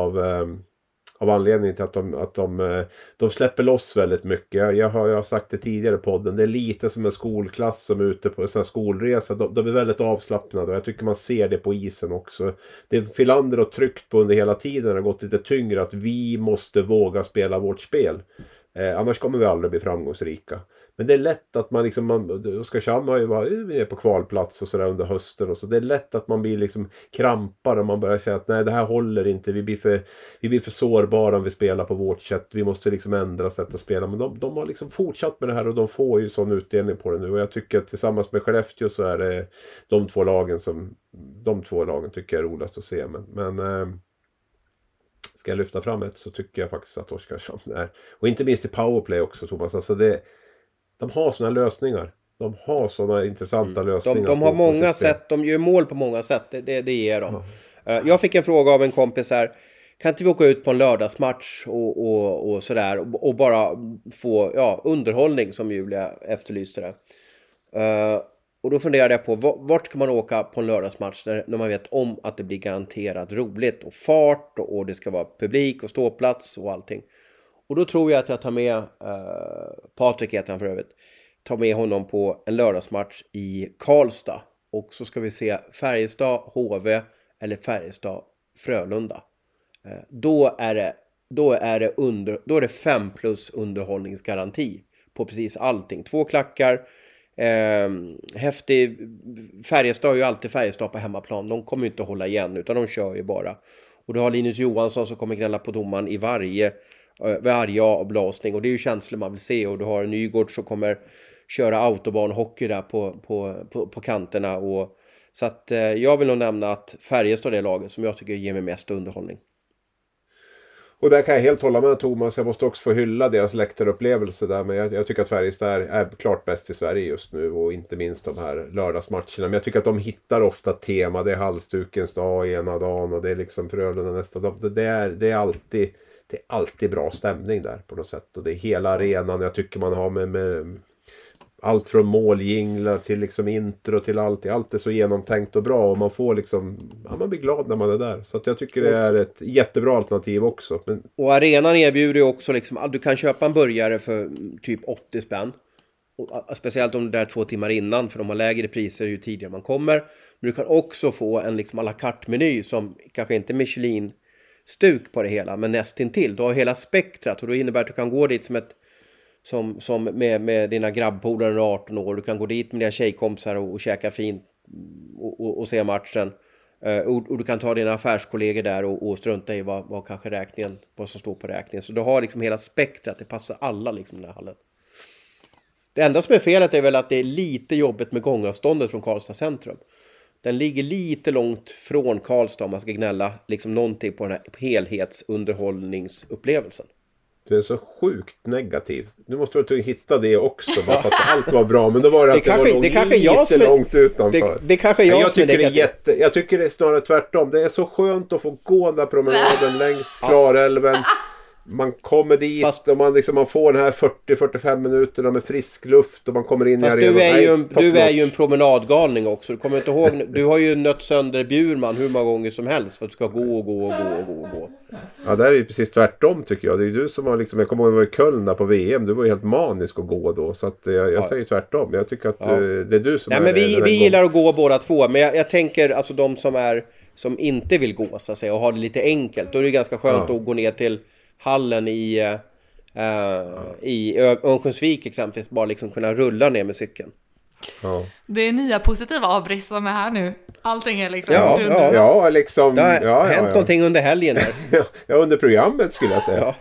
av anledningen till att de släpper loss väldigt mycket. Jag har sagt det tidigare i podden, det är lite som en skolklass som är ute på en sån här skolresa. De är väldigt avslappnade, och jag tycker man ser det på isen också. Det Filander har tryckt på under hela tiden har gått lite tyngre, att vi måste våga spela vårt spel. Annars kommer vi aldrig bli framgångsrika. Men det är lätt att Oskarshamn har ju varit på kvalplats och sådär under hösten, och så det är lätt att man blir liksom krampar och man börjar känna att nej, det här håller inte, vi blir för sårbara om vi spelar på vårt sätt, vi måste liksom ändra sätt att spela. Men de har liksom fortsatt med det här, och de får ju sån utdelning på det nu, och jag tycker att tillsammans med Skellefteå så är det de två lagen tycker jag är roligast att se. Men ska jag lyfta fram ett, så tycker jag faktiskt att Oskarshamn är, och inte minst i powerplay också, Thomas, alltså de har såna lösningar. De har såna intressanta lösningar. De har många sätt. De gör mål på många sätt. Det ger de. Jag fick en fråga av en kompis här. Kan inte vi åka ut på en lördagsmatch och sådär. Och bara få underhållning, som Julia efterlyste det. Och då funderade jag på, vart ska man åka på en lördagsmatch när man vet om att det blir garanterat roligt och fart och det ska vara publik och ståplats och allting. Och då tror jag att jag tar med Patrik heter han för övrigt. Tar med honom på en lördagsmatch i Karlstad. Och så ska vi se Färjestad, HV eller Färjestad, Frölunda. Då är det 5+ underhållningsgaranti på precis allting. 2 klackar. Häftig. Färjestad är ju alltid Färjestad på hemmaplan. De kommer ju inte att hålla igen, utan de kör ju bara. Och du har Linus Johansson som kommer gnälla på domaren i varje avblåsning, och det är ju känslor man vill se. Och du har Nygård som kommer köra autobanhockey där på kanterna, och så att jag vill nog nämna att Färjestad är det laget som jag tycker ger mig mest underhållning. Och där kan jag helt hålla med Thomas. Jag måste också få hylla deras läktarupplevelse där. Men jag tycker att Färjestad är klart bäst i Sverige just nu. Och inte minst de här lördagsmatcherna. Men jag tycker att de hittar ofta tema. Det är halsdukens dag ena dagen. Och det är liksom Frölunda nästa dag. Det är alltid bra stämning där på något sätt. Och det är hela arenan. Jag tycker man har med allt från måljinglar till liksom intro till allt är så genomtänkt och bra, och man får liksom, man blir glad när man är där. Så att jag tycker det är ett jättebra alternativ också. Och arenan erbjuder ju också liksom att du kan köpa en burgare för typ 80 spänn. Och speciellt om det är 2 timmar innan, för de har lägre priser ju tidigare man kommer. Men du kan också få en liksom à la carte-meny som kanske inte Michelin-stuk på det hela, men nästintill. Du har hela spektrat, och då innebär att du kan gå dit som ett som med dina grabbpolare när du är 18 år. Du kan gå dit med dina tjejkompisar och käka fint och se matchen. Och du kan ta dina affärskollegor där och strunta i vad kanske vad som står på räkningen. Så du har liksom hela spektrat, det passar alla liksom i den här hallen. Det enda som är felet är väl att det är lite jobbigt med gångavståndet från Karlstad centrum. Den ligger lite långt från Karlstad om man ska gnälla liksom någonting på den här helhetsunderhållningsupplevelsen. Du är så sjukt negativ. Nu måste du hitta det också bara för att allt var bra. Men då var det att det var lite långt utanför. Det kanske jag tycker det är jag tycker det är snarare tvärtom. Det är så skönt att få gå den där promenaden längs Klarälven. Man kommer dit och man får den här 40-45 minuterna med frisk luft och man kommer in i arenan. Du är ju en promenadgalning också. Du kommer inte ihåg, du har ju nött sönder Bjurman hur många gånger som helst för att du ska gå. Ja, det är ju precis tvärtom tycker jag. Det är ju du som har liksom, jag kommer ihåg i Köln där på VM, du var ju helt manisk att gå då. Så att jag säger tvärtom. Jag tycker att det är du som men vi gillar att gå båda två. Men jag tänker alltså de som inte vill gå så att säga och har det lite enkelt. Då är det ganska skönt att gå ner till hallen i Örnsköldsvik exempelvis, bara liksom kunna rulla ner med cykeln. Ja. Det är nya positiva avbrist som är här nu. Allting är liksom liksom det har hänt någonting under helgen här. Under programmet skulle jag säga.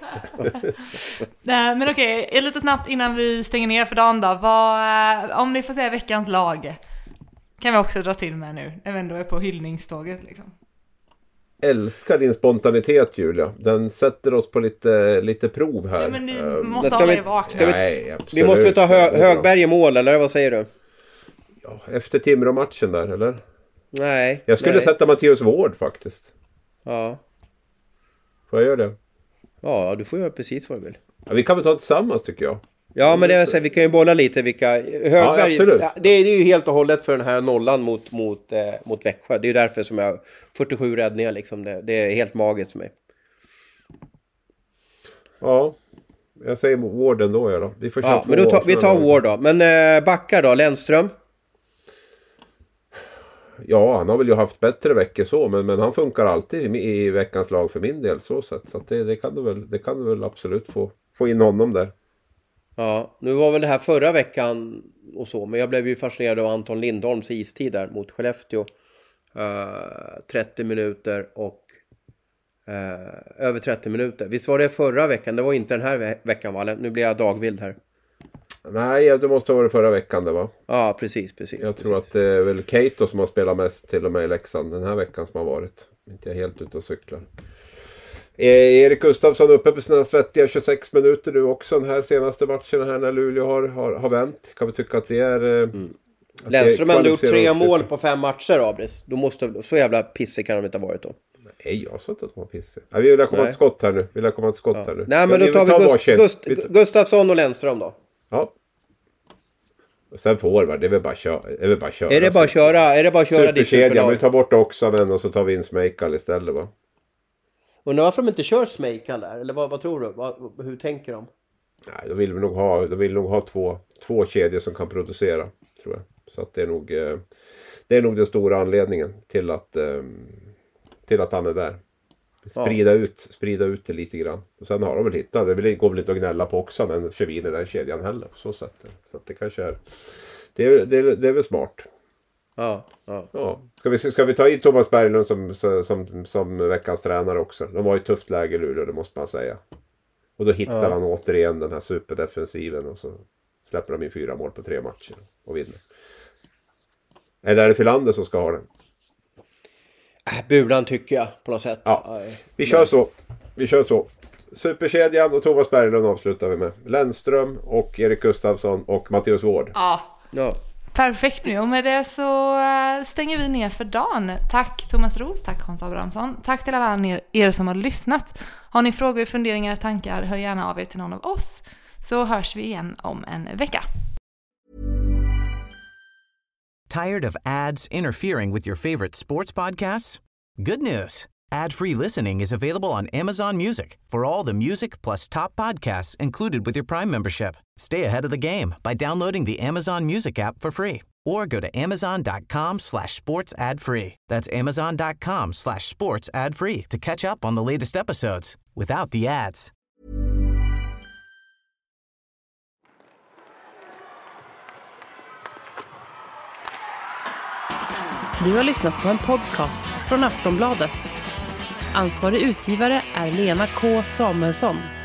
Men okej, lite snabbt innan vi stänger ner för dagen då. Om ni får säga veckans lag kan vi också dra till med nu när vi ändå är på hyllningståget liksom. Älskar din spontanitet, Julia. Den sätter oss på lite prov här. Ja, men ni måste ha er vakna. Vi måste ta Högberg i mål, eller vad säger du? Ja, efter Timrå-matchen där, eller? Nej. Jag skulle sätta Mattias Wård faktiskt. Ja. Får jag göra det? Ja, du får göra precis vad du vill. Ja, vi kan väl ta tillsammans tycker jag. Ja, men det är så här, vi kan ju bolla lite vilka Högberg, det är ju helt och hållet för den här nollan mot Växjö. Det är ju därför som jag 47 räddningar liksom, det är helt magiskt för mig. Ja. Jag säger Ward ändå då. Vi får köra men vi tar Ward då. Men backar då, Lennström. Ja, han har väl ju haft bättre veckor så, men han funkar alltid i veckans lag för min del så sätt. Så att det kan du väl absolut få in honom där. Ja, nu var väl det här förra veckan och så, men jag blev ju fascinerad av Anton Lindholms istid där mot Skellefteå. 30 minuter och över 30 minuter. Visst var det förra veckan? Det var inte den här veckan, va? Nu blir jag dagvild här. Nej, det måste ha varit förra veckan det va? Ja, precis. Jag tror att det är väl Kato som har spelat mest till och med i Leksand den här veckan som har varit. Inte jag helt ute och cyklar. Erik Gustafsson uppe på sina svettiga 26 minuter nu också den här senaste matchen här när Luleå har vänt. Kan vi tycka att det är... Lennström har gjort 3 mål på 5 matcher, Abris. Då måste, så jävla pissig kan de inte ha varit då. Nej, jag sa inte att de var pissig. Vi vill komma till skott här nu. Nej, men då tar vi Gustafsson och Lennström då. Ja. Och sen forward, det är väl bara köra. Är det bara att köra dit superlag? Vi tar bort Oksanen och så tar vi in Smejkal istället va? Och varför de inte kör Smejkal där? Eller vad tror du? Hur tänker de? Nej, de vill nog ha två kedjor som kan producera, tror jag. Så att det är nog den stora anledningen till att han är där. Sprida ut det lite grann. Och sen har de väl hittat. Det går väl inte att gnälla på också när kör vi in i den kedjan heller. På så sätt. Så att det kanske är... Det är väl smart. Ja. Ska vi ta in Thomas Berglund som veckans tränare också? De har ju ett tufft läge Luleå, det måste man säga. Och då hittar han återigen den här superdefensiven. Och så släpper de in 4 mål på 3 matcher. Och vinner. Eller är det Filander som ska ha den? Buran tycker jag på något sätt. Ja, vi kör så. Superkedjan och Thomas Berglund avslutar vi med. Lennström och Erik Gustafsson och Mattias Wård. Ja. Perfekt nu. Och med det så stänger vi ner för dagen. Tack Thomas Roos, tack Hans Abrahamsson. Tack till alla er som har lyssnat. Har ni frågor, funderingar, tankar, hör gärna av er till någon av oss. Så hörs vi igen om en vecka. Tired of ads interfering with your favorite sports podcasts? Good news. Ad-free listening is available on Amazon Music for all the music plus top podcasts included with your Prime membership. Stay ahead of the game by downloading the Amazon Music app for free or go to amazon.com/sports ad free. That's amazon.com/sports ad free to catch up on the latest episodes without the ads. Du har lyssnat på en podcast från Aftonbladet. Ansvarig utgivare är Lena K. Samuelsson.